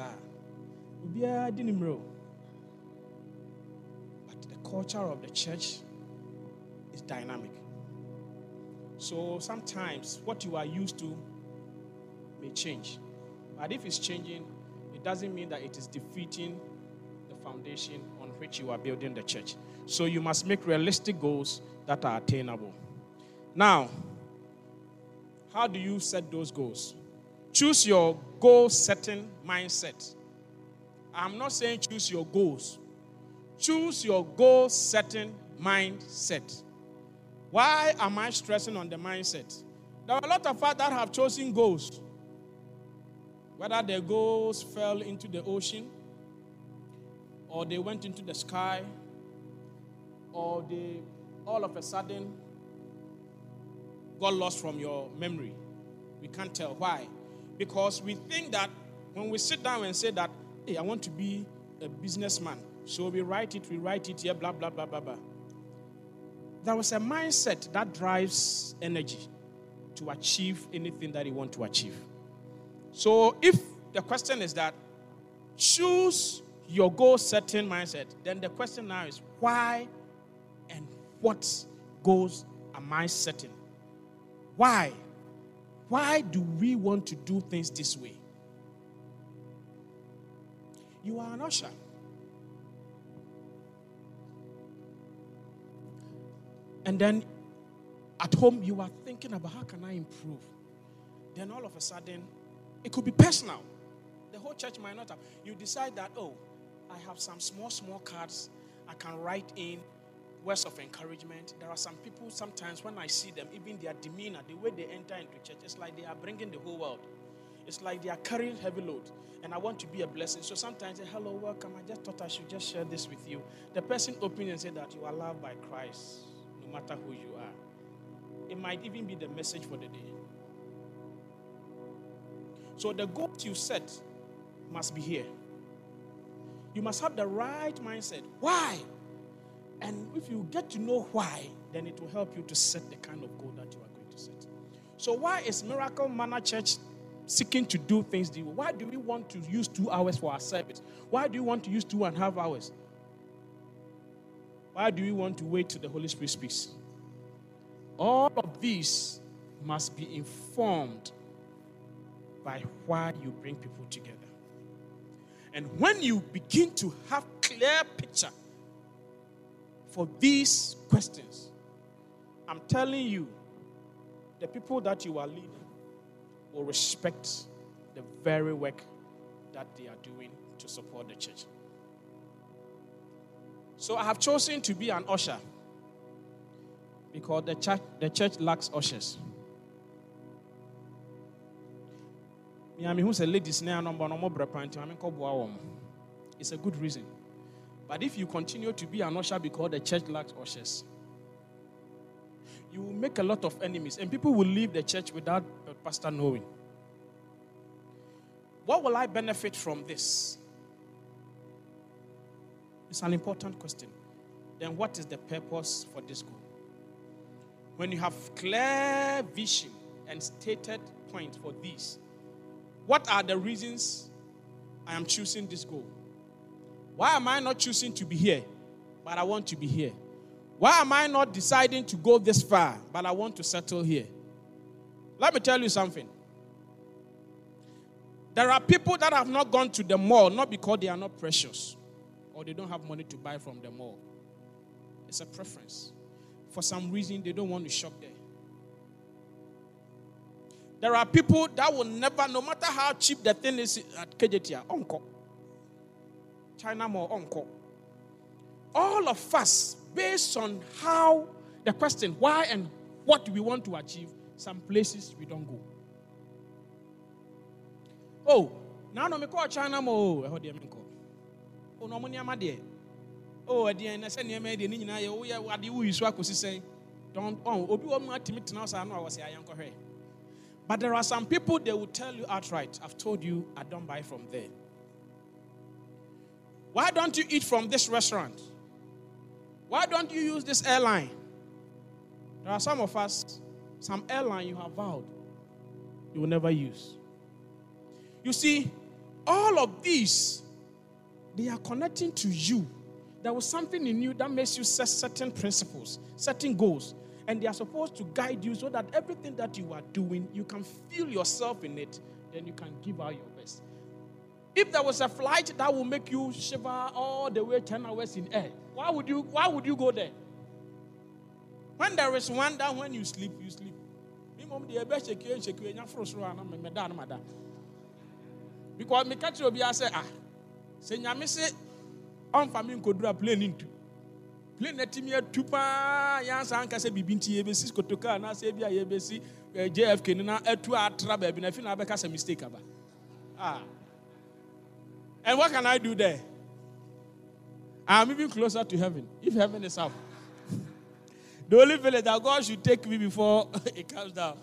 the culture of the church is dynamic. So sometimes what you are used to may change. But if it's changing, it doesn't mean that it is defeating the foundation on which you are building the church. So you must make realistic goals that are attainable. Now, how do you set those goals? Choose your goal-setting mindset. I'm not saying choose your goals. Choose your goal-setting mindset. Why am I stressing on the mindset? There are a lot of us that have chosen goals. Whether their goals fell into the ocean, or they went into the sky, or they all of a sudden got lost from your memory. We can't tell why. Because we think that when we sit down and say that, hey, I want to be a businessman, so we write it, we write it here, blah, blah, blah, blah, blah. There was a mindset that drives energy to achieve anything that you want to achieve. So if the question is that, choose your goal-setting mindset, then the question now is, why and what goals am I setting? Why? Why do we want to do things this way? You are an usher. And then At home, you are thinking about how can I improve. Then all of a sudden, it could be personal. The whole church might not have. You decide that, oh, I have some small, small cards. I can write in words of encouragement. There are some people, sometimes when I see them, even their demeanor, the way they enter into church, it's like they are bringing the whole world. It's like they are carrying heavy load. And I want to be a blessing. So sometimes I say, hello, welcome. I just thought I should just share this with you. The person opens and says that you are loved by Christ, no matter who you are. It might even be the message for the day. So the goals you set must be here. You must have the right mindset. Why? And if you get to know why, then it will help you to set the kind of goal that you are going to set. So why is Miracle Manna Church seeking to do things the way? Why do we want to use two hours for our service? Why do we want to use two and a half hours? Why do we want to wait till the Holy Spirit speaks? All of these must be informed by why you bring people together. And when you begin to have clear picture for these questions, I'm telling you, the people that you are leading will respect the very work that they are doing to support the church. So I have chosen to be an usher because the church, the church lacks ushers. It's a good reason. But if you continue to be an usher because the church lacks ushers, you will make a lot of enemies and people will leave the church without the pastor knowing. What will I benefit from this? It's an important question. Then what is the purpose for this goal? When you have clear vision and stated points for these, what are the reasons I am choosing this goal? Why am I not choosing to be here, but I want to be here? Why am I not deciding to go this far, but I want to settle here? Let me tell you something. There are people that have not gone to the mall, not because they are not precious, or they don't have money to buy from the mall. It's a preference. For some reason, they don't want to shop there. There are people that will never, no matter how cheap the thing is at K J T A, Onko. China Mall, Onko. All of us, based on how the question, why and what we want to achieve, some places we don't go. Oh, now no me call China Mall. Oh, no money am there. Oh, at the end, I said, you made the Nina, oh, yeah, what do you use? What could you say? Don't, oh, Obi Wan Timothy now, I know I was a young girl. But there are some people, they will tell you outright, I've told you, I don't buy from there. Why don't you eat from this restaurant? Why don't you use this airline? There are some of us, some airline you have vowed you will never use. You see, all of these, they are connecting to you. There was something in you that makes you set certain principles, certain goals. And they are supposed to guide you so that everything that you are doing, you can feel yourself in it, then you can give out your best. If there was a flight that will make you shiver all the way ten hours in air, why would you, why would you go there? When there is one that when you sleep, you sleep. Because me catch you, I say, ah, say, I say, I'm family could do a plane into. Plane that me two pa yansa anka se bibinti ebesi kotoka na se bia ebesi J F K na etu atra ba bi na fi na be ka se mistake aba. Ah. And what can I do there? I'm even closer to heaven. If heaven is up. The only feeling that God should take me before it comes down.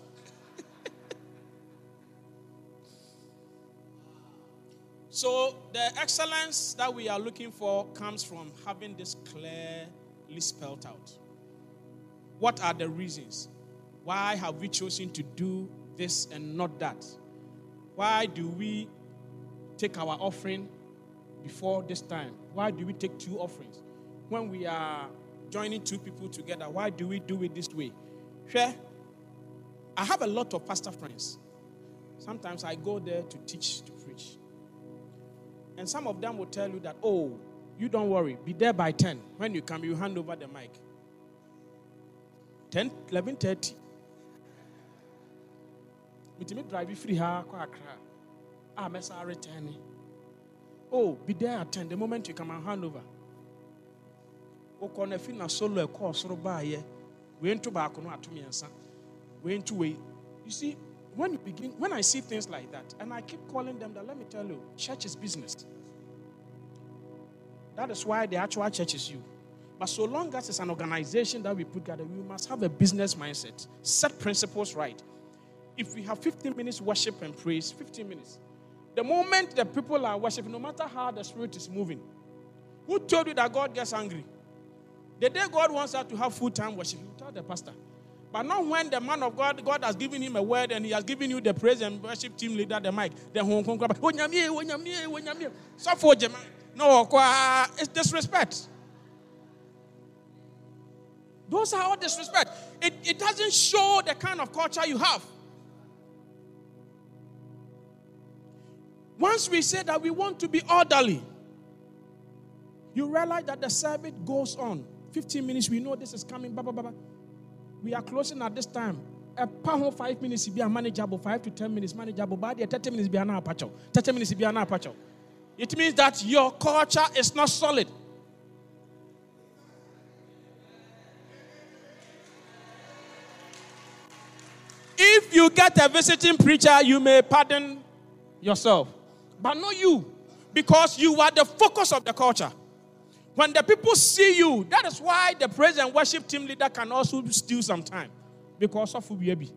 So the excellence that we are looking for comes from having this clearly spelled out. What are the reasons? Why have we chosen to do this and not that? Why do we take our offering before this time? Why do we take two offerings? When we are joining two people together, why do we do it this way? Sure. I have a lot of pastor friends. Sometimes I go there to teach, to preach. And some of them will tell you that, oh, you don't worry, be there by ten. When you come, you hand over the mic. ten, eleven thirty. Me drive free ha kwa Accra. Ah, mesa returning. Oh, be there at ten. The moment you come and hand over. Okona fi na solo e course ro ba ye. We into back no atumi ensa. We into way. You see, when you begin, when I see things like that, and I keep calling them that, let me tell you, church is business. That is why the actual church is you. But so long as it's an organization that we put together, we must have a business mindset. Set principles right. If we have fifteen minutes worship and praise, fifteen minutes. The moment the people are worshiping, no matter how the spirit is moving, who told you that God gets angry? The day God wants us to have full-time worship, you tell the pastor. But not when the man of God, God has given him a word and he has given you the praise and worship team leader, the mic. Then so for no, it's disrespect. Those are all disrespect. It, it doesn't show the kind of culture you have. Once we say that we want to be orderly, you realize that the service goes on. fifteen minutes, we know this is coming. Blah, blah, blah, blah. We are closing at this time. A pound five minutes be a manageable, five to ten minutes manageable, but the thirty minutes be an apacho. thirty minutes be an apacho. It means that your culture is not solid. If you get a visiting preacher, you may pardon yourself. But not you. Because you are the focus of the culture. When the people see you, that is why the praise and worship team leader can also steal some time. Because of who we be.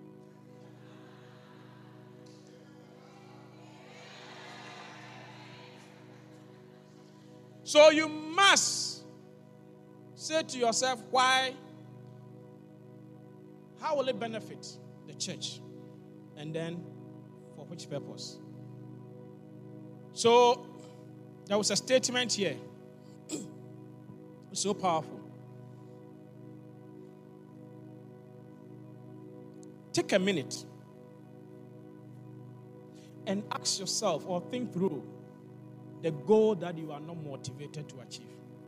So you must say to yourself, why? How will it benefit the church? And then, for which purpose? So, there was a statement here. So powerful. Take a minute and ask yourself or think through the goal that you are not motivated to achieve.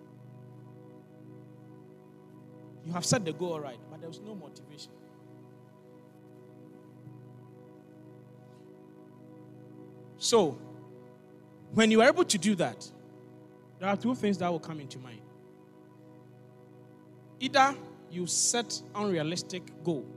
You have set the goal right, but there was no motivation. So, when you are able to do that, there are two things that will come into mind. Either you set unrealistic goal.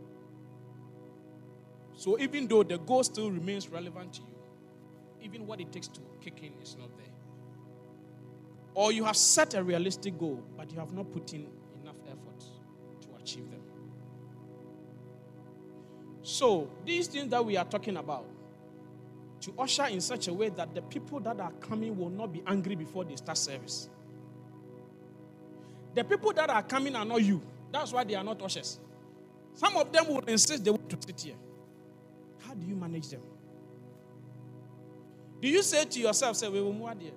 So even though the goal still remains relevant to you, even what it takes to kick in is not there. Or you have set a realistic goal, but you have not put in enough effort to achieve them. So these things that we are talking about, to usher in such a way that the people that are coming will not be angry before they start service. The people that are coming are not you. That's why they are not ushers. Some of them will insist they want to sit here. How do you manage them? Do you say to yourself, say, we will move there?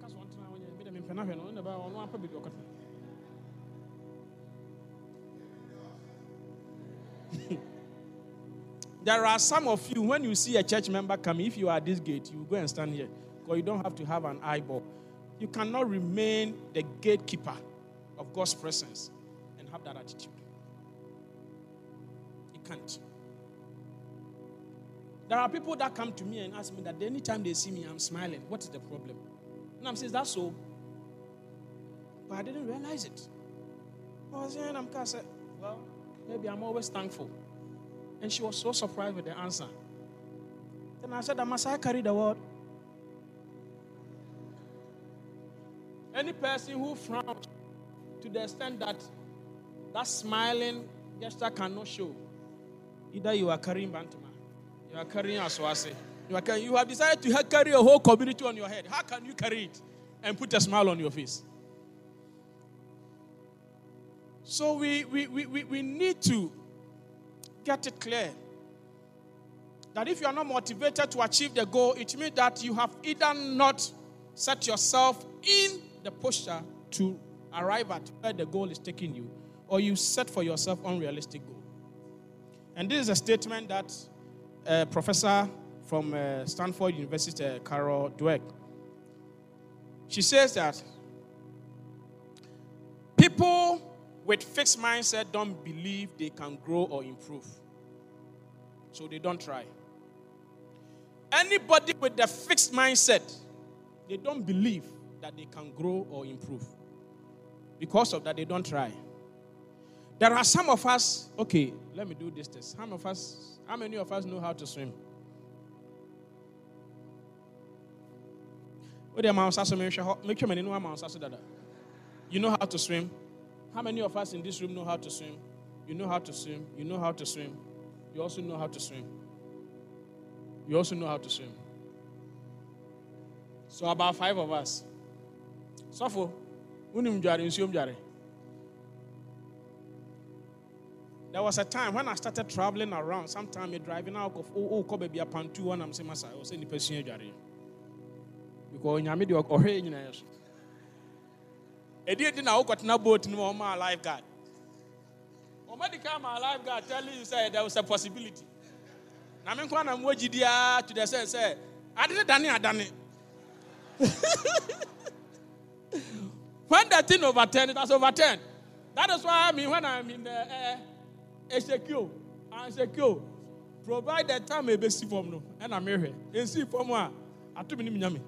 There are some of you, when you see a church member coming, if you are at this gate, you go and stand here. Because you don't have to have an eyeball. You cannot remain the gatekeeper of God's presence and have that attitude. You can't. There are people that come to me and ask me that anytime they see me, I'm smiling. What is the problem? And I'm saying, that's so. But I didn't realize it. I was saying, I'm kind of saying, well, maybe I'm always thankful. And she was so surprised with the answer. Then I said, I must I carry the word. Any person who frowns to the extent that that smiling gesture cannot show, either you are carrying Bantama, you are carrying Aswase, you are carrying, you have decided to carry a whole community on your head. How can you carry it and put a smile on your face? So we we we we, we need to get it clear that if you are not motivated to achieve the goal, it means that you have either not set yourself in the posture to arrive at where the goal is taking you, or you set for yourself unrealistic goal. And this is a statement that a professor from uh, Stanford University, uh, Carol Dweck, she says that people with fixed mindset don't believe they can grow or improve. So they don't try. Anybody with a fixed mindset, they don't believe that they can grow or improve. Because of that, they don't try. There are some of us, okay, let me do this test. How many of us, how many of us know how to swim? You know how to swim? How many of us in this room know how to swim? You know how to swim. You know how to swim. You also know how to swim. You also know how to swim. So about five of us. Sofo, unim jare, usium jare. There was a time when I started traveling around. Sometime driving out of oh oh kobe bia pantu and I'm saying masa. I was saying the person jare. Because nyame de ohwe nyina yeso. Edi edi na got na boat no my lifeguard. Omadi come my lifeguard telling you say there was a possibility. Na me kwa na mojidia to the sense say I didn't done it done it. When that thing overturned, it has overturned. That is why I mean when I'm in the air, secure and secure. Provide the time a best form no, and I'm here. And see for more. I told me.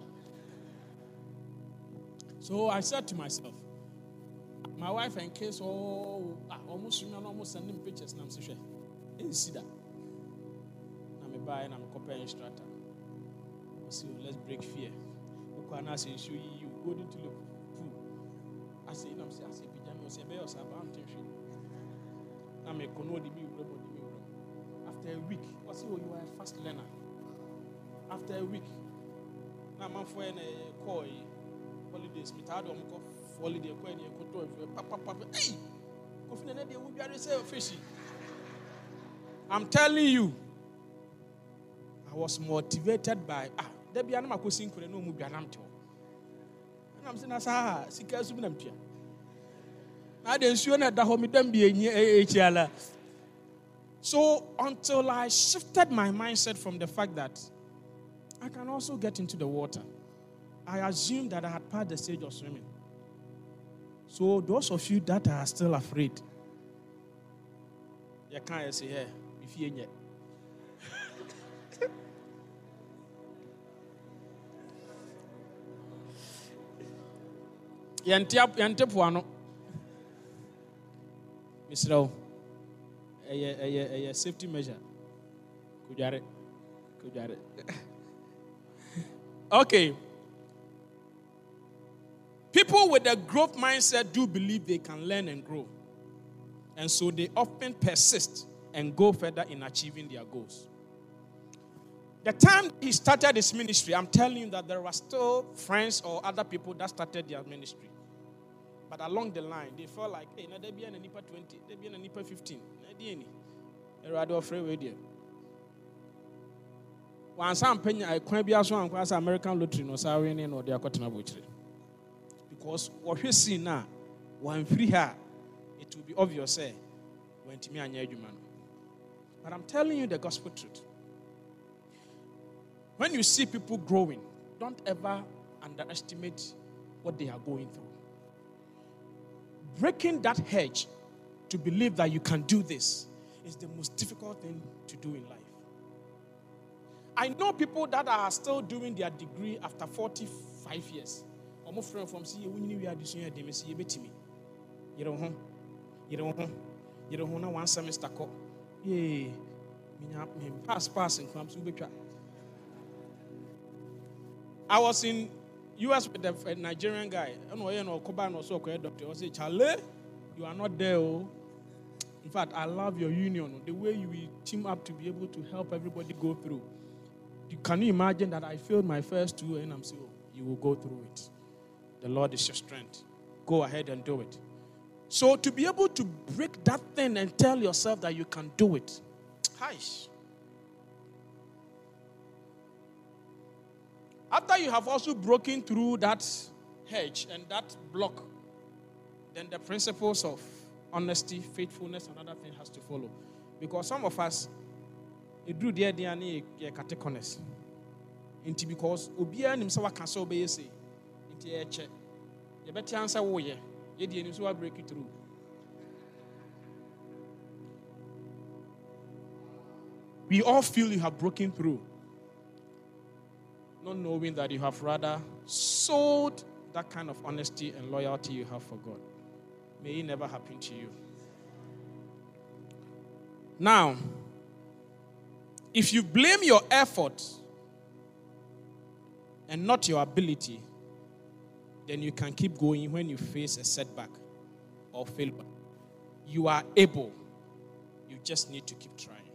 So I said to myself, my wife in case oh almost almost sending pictures and I'm saying, you see that. I'm a buy and I'm a comparing strata. So let's break fear. I say show you go into the pool. I say I'm say I say pijama say be yourself I'm telling I'm a kono di mi uro di mi uro. After a week, I say oh you are a fast learner. After a week, na man for a call holidays. Me tired of me holiday ko any ko to papa papa. Hey, ko fina na dey we be say fishy. I'm telling you, I was motivated by ah. There be another question for no move and I'm saying, "Ah, sika su binam tia." I didn't show that the home don't be a So until I shifted my mindset from the fact that I can also get into the water, I assumed that I had passed the stage of swimming. So those of you that are still afraid, you can't say, "Hey, if you ain't." Yantiap yantepuano. Mister a a safety measure. Kujare. Kujare. Okay. People with a growth mindset do believe they can learn and grow. And so they often persist and go further in achieving their goals. The time he started his ministry, I'm telling you that there were still friends or other people that started their ministry. But along the line, they felt like, hey, now they be an Nipa twenty, they be an Nipa fifteen. They're rather afraid with you. Once I'm paying, I can't be as one as American lottery, no, so winning or they are cutting up with it. Because what we see now, when free her, it will be obvious, say, when to me and you man. But I'm telling you the gospel truth. When you see people growing, don't ever underestimate what they are going through. Breaking that hedge to believe that you can do this is the most difficult thing to do in life. I know people that are still doing their degree after forty-five years. I'm friend from see when you are doing they see you bet me. You don't know. You don't know. You don't know one semester co. Yeah. Me pass pass and come to be. I was in U S with a Nigerian guy. I know you know Koban also a doctor. I say, Charlie, you are not there. Oh. In fact, I love your union. The way you will team up to be able to help everybody go through. Can you imagine that I failed my first two and I'm saying, oh, you will go through it. The Lord is your strength. Go ahead and do it. So to be able to break that thing and tell yourself that you can do it. Hi. After you have also broken through that hedge and that block, then the principles of honesty, faithfulness, and other things has to follow. Because some of us, it do their D N A categories. Into because Obia himself can so be say, into a check. You better answer, oh, yeah, you didn't so break it through. we all feel you have broken through, not knowing that you have rather sold that kind of honesty and loyalty you have for God. May it never happen to you. Now, if you blame your effort and not your ability, then you can keep going when you face a setback or failure. You are able. You just need to keep trying.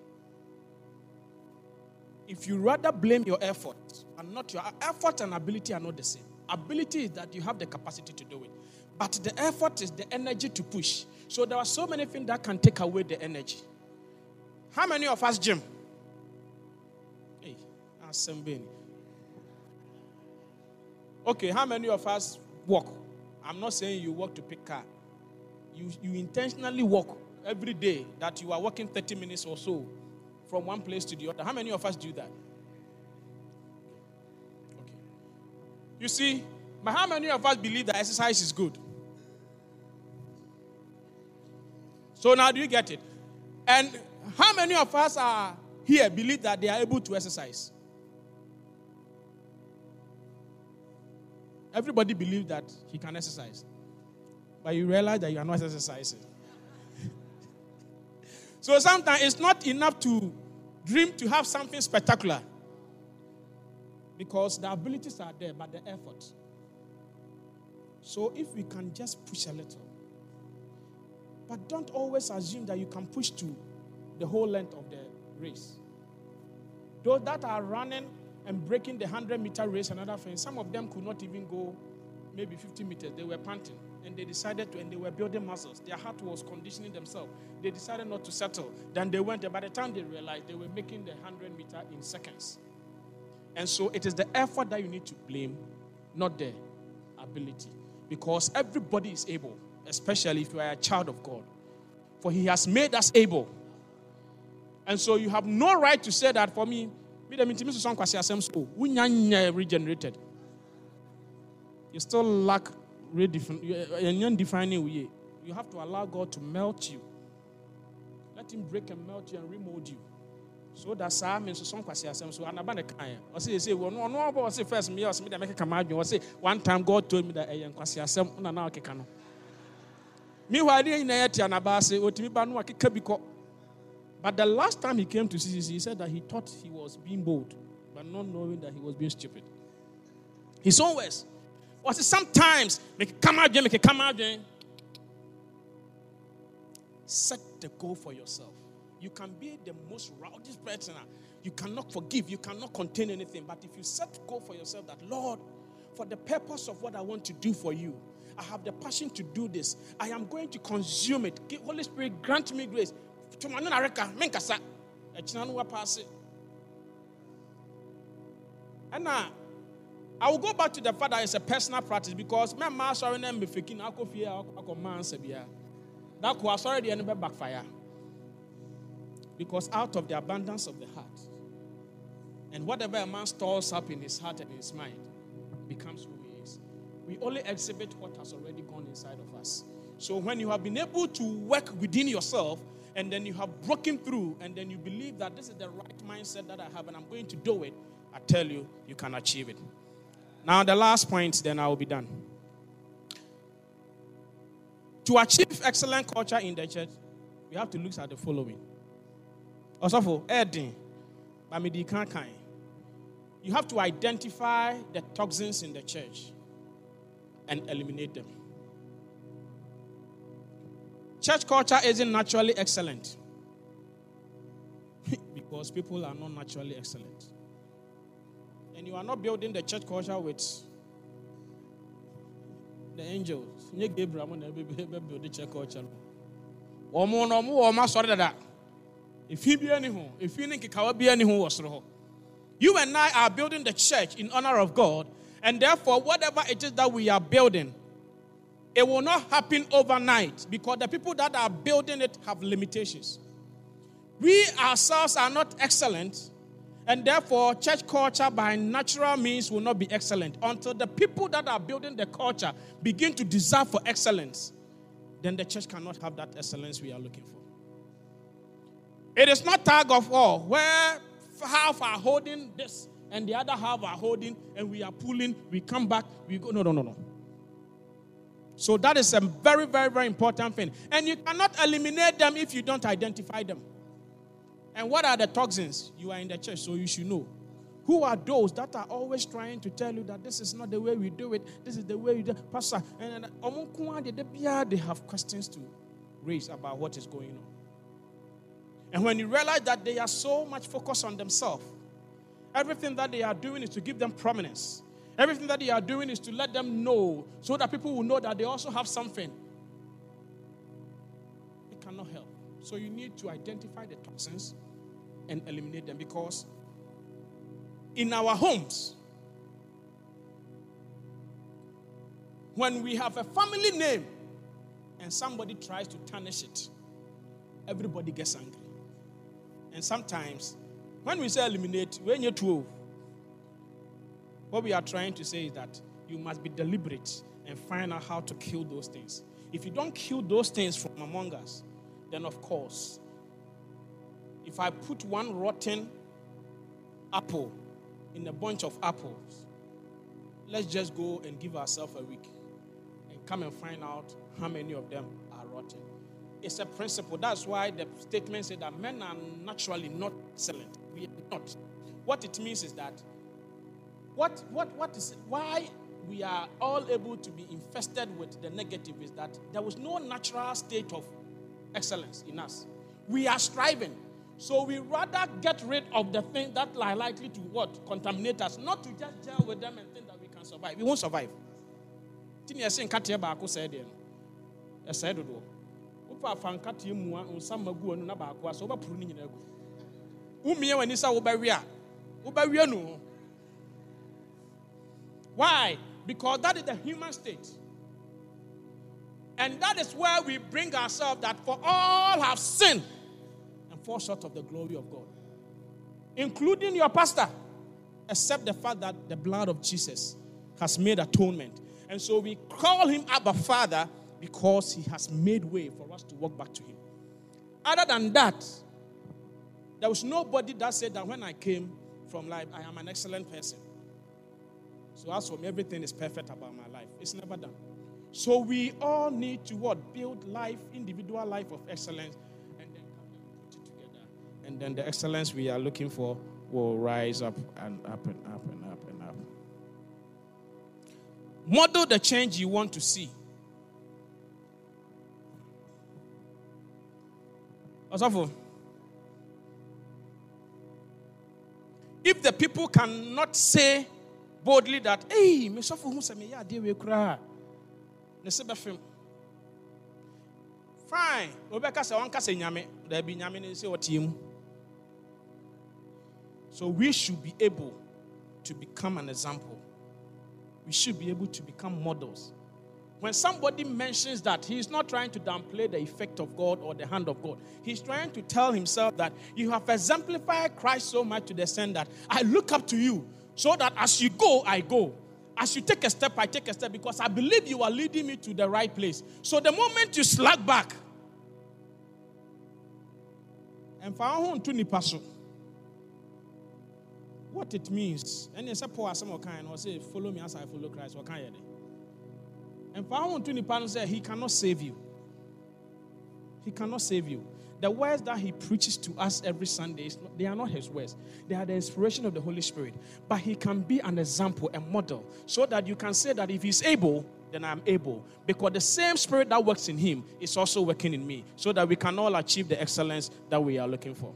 If you rather blame your effort and not your effort and ability are not the same. Ability is that you have the capacity to do it. But the effort is the energy to push. So there are so many things that can take away the energy. How many of us gym? Hey, assembly. Okay, how many of us walk? I'm not saying you walk to pick car. You, you intentionally walk every day, that you are walking thirty minutes or so from one place to the other. How many of us do that? Okay. You see, but how many of us believe that exercise is good? So now do you get it? And how many of us are here believe that they are able to exercise? Everybody believes that he can exercise. But you realize that you are not exercising. So sometimes it's not enough to dream to have something spectacular. Because the abilities are there, but the effort. So if we can just push a little. But don't always assume that you can push to the whole length of the race. Those that are running and breaking the one hundred meter race and other things, some of them could not even go maybe fifty meters. They were panting. And they decided to, and they were building muscles. Their heart was conditioning themselves. They decided not to settle. Then they went, and by the time they realized, they were making the one hundred meter in seconds. And so it is the effort that you need to blame, not the ability. Because everybody is able, especially if you are a child of God. For he has made us able. And so you have no right to say that for me, regenerated. You still lack defining way. You have to allow God to melt you. Let him break and melt you and remold you. So that's Sam means some kwasiasem. So anabane kan. I say say no no about say first me us me make come out. I say one time God told me that eh kwasiasem na na okeka no. Me why dey na yet anaba say otimi ba no akeka biko. But the last time he came to C C C, he said that he thought he was being bold, but not knowing that he was being stupid. His own words. Was it sometimes make it come out, make it come out. Set the goal for yourself. You can be the most rowdy person. You cannot forgive. You cannot contain anything. But if you set the goal for yourself that, Lord, for the purpose of what I want to do for you, I have the passion to do this. I am going to consume it. Holy Spirit, grant me grace. And now, I will go back to the fact that it's a personal practice because my master and them be faking alcohol, alcohol man sebia. That was already an backfire. Because out of the abundance of the heart, and whatever a man stores up in his heart and his mind becomes who he is. We only exhibit what has already gone inside of us. So when you have been able to work within yourself, and then you have broken through, and then you believe that this is the right mindset that I have, and I'm going to do it, I tell you, you can achieve it. Now, the last point, then I will be done. To achieve excellent culture in the church, we have to look at the following. Also, for Edin, you have to identify the toxins in the church and eliminate them. Church culture isn't naturally excellent because people are not naturally excellent. And you are not building the church culture with the angels. You build the church culture. If he be anyone, if he be anyone was you and I are building the church in honor of God, and therefore whatever it is that we are building, it will not happen overnight because the people that are building it have limitations. We ourselves are not excellent, and therefore church culture by natural means will not be excellent until the people that are building the culture begin to desire for excellence. Then the church cannot have that excellence we are looking for. It is not tug of war where half are holding this and the other half are holding, and we are pulling, we come back, we go. No, no, no, no. So that is a very, very, very important thing. And you cannot eliminate them if you don't identify them. And what are the toxins? You are in the church, so you should know. Who are those that are always trying to tell you that this is not the way we do it, this is the way you do it? Pastor, and they have questions to raise about what is going on. And when you realize that they are so much focused on themselves, everything that they are doing is to give them prominence. Everything that they are doing is to let them know, so that people will know that they also have something. It cannot help. So you need to identify the toxins and eliminate them, because in our homes, when we have a family name and somebody tries to tarnish it, everybody gets angry. And sometimes, when we say eliminate, when you're twelve, what we are trying to say is that you must be deliberate and find out how to kill those things. If you don't kill those things from among us, then of course, if I put one rotten apple in a bunch of apples, let's just go and give ourselves a week and come and find out how many of them are rotten. It's a principle. That's why the statement said that men are naturally not excellent. We are not. What it means is that what what what is why we are all able to be infested with the negative is that there was no natural state of excellence in us. We are striving. So we rather get rid of the thing that are likely to what? Contaminate us, not to just gel with them and think that we can survive. We won't survive. Tini yase nkatia ba ako said e said do. Upa fankatia mu unsa magu anu na ba ako aso ba puru ni nyina agu. Umie wani sa wo ba wi a. Wo ba wi anu. Why? Because that is the human state. And that is where we bring ourselves that for all have sinned and fall short of the glory of God. Including your pastor. Except the fact that the blood of Jesus has made atonement. And so we call him Abba Father because he has made way for us to walk back to him. Other than that, there was nobody that said that when I came from life, I am an excellent person. So as for me, everything is perfect about my life. It's never done. So we all need to what? Build life, individual life of excellence, and then come and put it together. And then the excellence we are looking for will rise up and up and up and up and up. Model the change you want to see. Also, if the people cannot say boldly that, hey, me suffer who say me ya de we kra. Ne se be fem. Fine. Obeka se wan ka se nyame, da bi nyame ne se otiem. So we should be able to become an example. We should be able to become models. When somebody mentions that, he is not trying to downplay the effect of God or the hand of God. He's trying to tell himself that you have exemplified Christ so much to the extent that I look up to you so that as you go, I go. As you take a step, I take a step because I believe you are leading me to the right place. So the moment you slack back, and what it means, and it's a poor some kind or say, follow me as I follow Christ. What kind of And found to the say he cannot save you. He cannot save you. The words that he preaches to us every Sunday, they are not his words. They are the inspiration of the Holy Spirit. But he can be an example, a model, so that you can say that if he's able, then I'm able. Because the same spirit that works in him is also working in me, so that we can all achieve the excellence that we are looking for.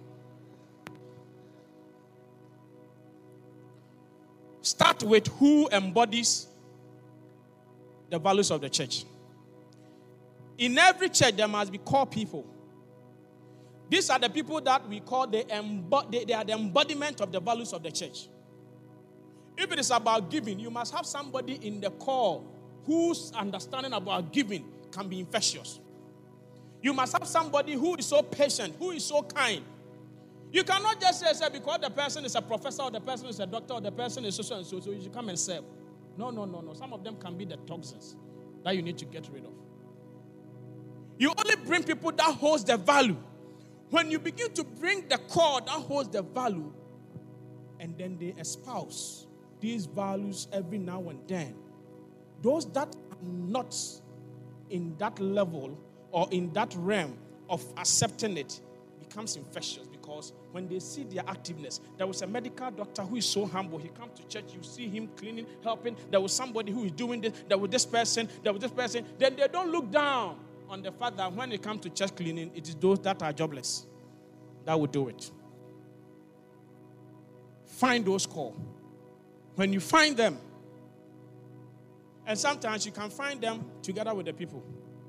Start with who embodies the values of the church. In every church, there must be core people. These are the people that we call the embod- they are the embodiment of the values of the church. If it is about giving, you must have somebody in the core whose understanding about giving can be infectious. You must have somebody who is so patient, who is so kind. You cannot just say, say because the person is a professor or the person is a doctor or the person is so and so, so you should come and serve. No, no, no, no. Some of them can be the toxins that you need to get rid of. You only bring people that holds the value, when you begin to bring the core that holds the value, and then they espouse these values every now and then, those that are not in that level or in that realm of accepting it becomes infectious, because when they see their activeness, there was a medical doctor who is so humble. He comes to church, you see him cleaning, helping. There was somebody who is doing this, there was this person, there was this person. Then they don't look down on the fact that when it comes to church cleaning, it is those that are jobless that will do it. Find those core. When you find them, and sometimes you can find them together with the people.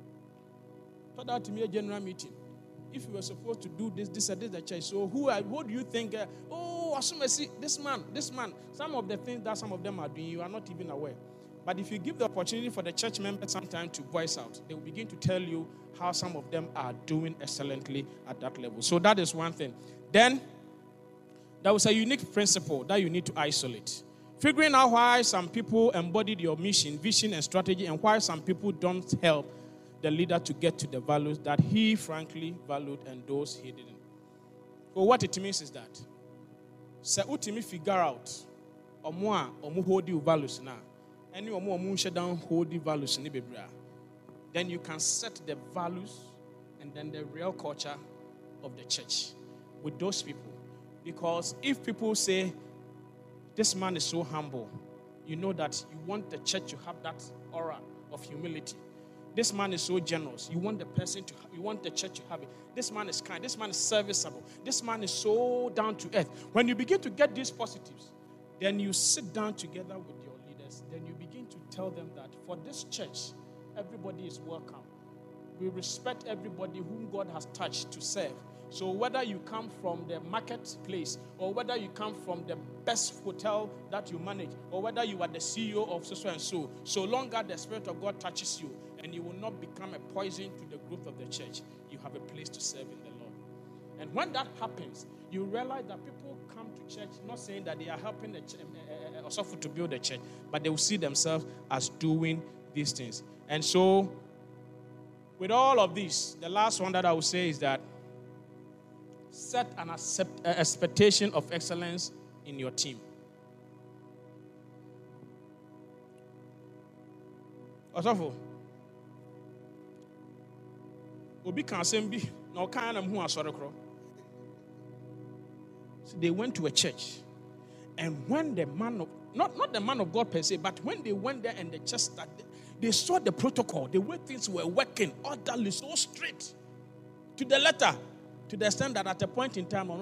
Put out to me a general meeting. If you were supposed to do this, this, and this, the church, so who, are, who do you think? Uh, oh, assume I see this man, this man. Some of the things that some of them are doing, you are not even aware. But if you give the opportunity for the church members sometime to voice out, they will begin to tell you how some of them are doing excellently at that level. So that is one thing. Then, there was a unique principle that you need to isolate. Figuring out why some people embodied your mission, vision, and strategy, and why some people don't help the leader to get to the values that he frankly valued and those he didn't. So what it means is that, say utimi figure out, omo a omo hold the values na, any omo omo shut down hold the values ni bebra. Then you can set the values and then the real culture of the church with those people. Because if people say, this man is so humble, you know that you want the church to have that aura of humility. This man is so generous. You want the person to, you want the church to have it. This man is kind. This man is serviceable. This man is so down to earth. When you begin to get these positives, then you sit down together with your leaders. Then you begin to tell them that for this church, everybody is welcome. We respect everybody whom God has touched to serve. So whether you come from the marketplace, or whether you come from the best hotel that you manage, or whether you are the C E O of so and so, so long as the Spirit of God touches you, and you will not become a poison to the growth of the church, you have a place to serve in the Lord. And when that happens, you realize that people come to church not saying that they are helping the ch- uh, uh, uh, to build the church, but they will see themselves as doing these things. And so, with all of this, the last one that I will say is that set an accept, uh, expectation of excellence in your team. Osofo, obi kan asem bi na okan na hu asore kro. So they went to a church, and when the man of not not the man of God per se, but when they went there and the church started, they saw the protocol, the way things were working, orderly, so straight to the letter. To the extent that at a point in time, are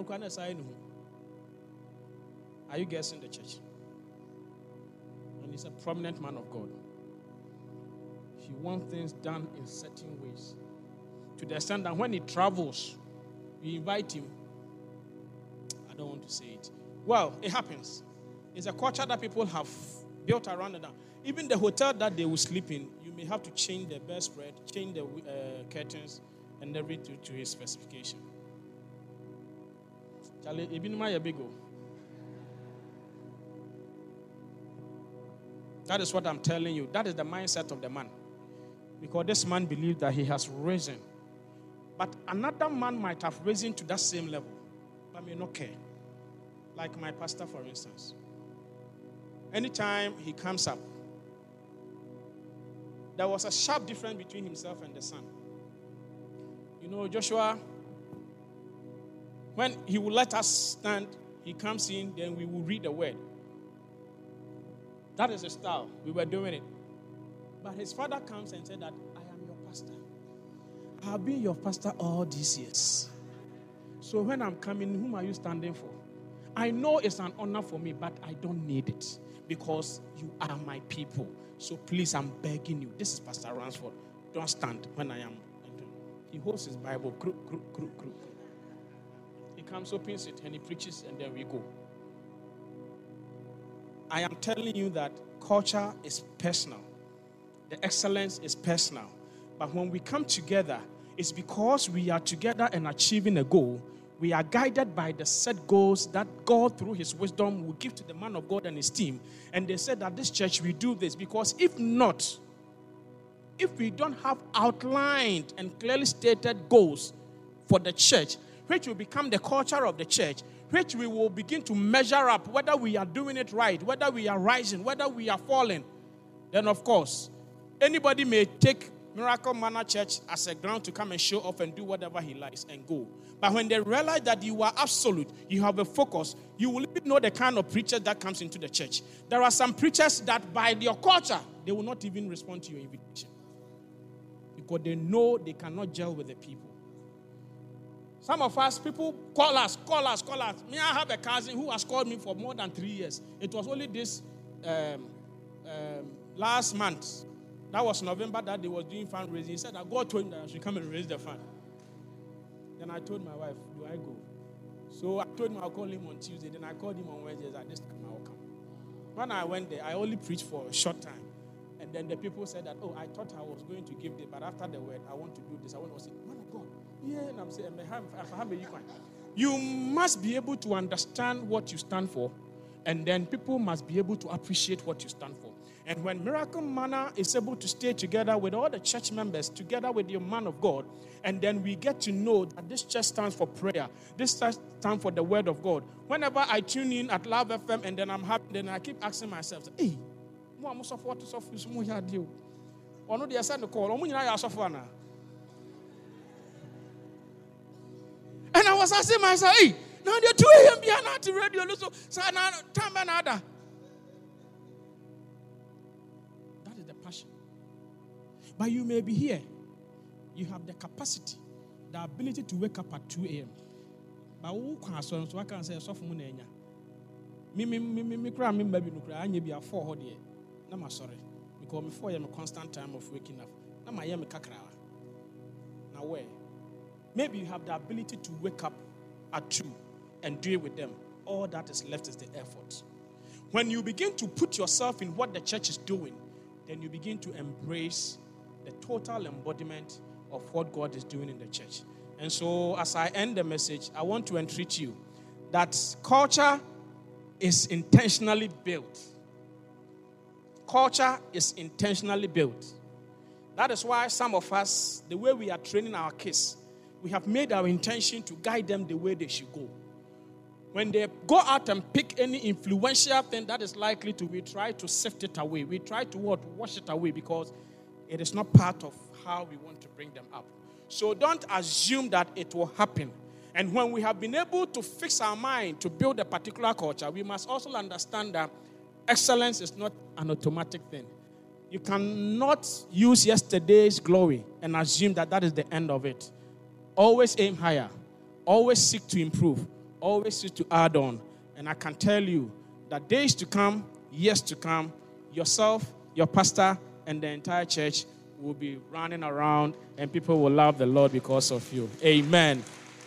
you guessing the church? And he's a prominent man of God. He wants things done in certain ways. To the extent that when he travels, you invite him. I don't want to say it. Well, it happens. It's a culture that people have built around it. Even the hotel that they will sleep in, you may have to change the bedspread, change the uh, curtains, and everything to, to his specification. Charlie, that is what I'm telling you. That is the mindset of the man. Because this man believes that he has risen. But another man might have risen to that same level, but may not care. Like my pastor, for instance. Anytime he comes up, there was a sharp difference between himself and the son. You know, Joshua, when he will let us stand, he comes in, then we will read the word. That is the style. We were doing it. But his father comes and said that, I am your pastor. I have been your pastor all these years. So when I'm coming, whom are you standing for? I know it's an honor for me, but I don't need it because you are my people. So please, I'm begging you. This is Pastor Ransford. Don't stand when I am. He holds his Bible. Crook, crook, crook, crook. He comes, opens it, and he preaches, and then we go. I am telling you that culture is personal. The excellence is personal. But when we come together, it's because we are together and achieving a goal. We are guided by the set goals that God, through his wisdom, will give to the man of God and his team. And they said that this church, we do this because if not, if we don't have outlined and clearly stated goals for the church, which will become the culture of the church, which we will begin to measure up whether we are doing it right, whether we are rising, whether we are falling, then of course, anybody may take Miracle Manna Church as a ground to come and show off and do whatever he likes and go. But when they realize that you are absolute, you have a focus, you will even know the kind of preacher that comes into the church. There are some preachers that by their culture, they will not even respond to your invitation. Because they know they cannot gel with the people. Some of us, people call us, call us, call us. Me, I have a cousin who has called me for more than three years. It was only this um, um, last month. That was November that they was doing fundraising. He said that God told him that I should come and raise the fund. Then I told my wife, do I go? So I told him I'll call him on Tuesday. Then I called him on Wednesday. At this time I will come. When I went there, I only preached for a short time. And then the people said that, oh, I thought I was going to give this, but after the word, I want to do this. I want to say, man of God. Yeah, and I'm saying, you must be able to understand what you stand for, and then people must be able to appreciate what you stand for. And when Miracle Manna is able to stay together with all the church members, together with your man of God, and then we get to know that this church stands for prayer, this church stands for the word of God. Whenever I tune in at Love F M and then I'm happy, then I keep asking myself, hey, I'm going to suffer to suffer this more here. Or no, they send the call. I'm going to suffer now. And I was asking myself, hey, now they're two a.m. behind the radio. So now, time another. That is the passion. But you may be here. You have the capacity, the ability to wake up at two a.m. But who can so I can say, so for me, me, me, me, me, me, cry, me, baby, no cry. I need be a four hundred. I'm sorry. Because before I am a constant time of waking up. Now I am a kakra. Now where? Maybe you have the ability to wake up at two and do it with them. All that is left is the effort. When you begin to put yourself in what the church is doing, then you begin to embrace the total embodiment of what God is doing in the church. And so as I end the message, I want to entreat you that culture is intentionally built. Culture is intentionally built. That is why some of us, the way we are training our kids, we have made our intention to guide them the way they should go. When they go out and pick any influential thing that is likely to, we try to sift it away. We try to what, wash it away because it is not part of how we want to bring them up. So don't assume that it will happen. And when we have been able to fix our mind to build a particular culture, we must also understand that excellence is not an automatic thing. You cannot use yesterday's glory and assume that that is the end of it. Always aim higher. Always seek to improve. Always seek to add on. And I can tell you that days to come, years to come, yourself, your pastor, and the entire church will be running around and people will love the Lord because of you. Amen.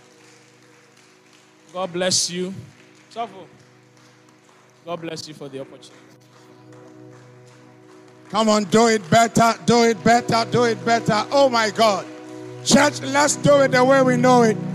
God bless you. Suffer. God bless you for the opportunity. Come on, do it better, do it better, do it better. Oh my God. Church, let's do it the way we know it.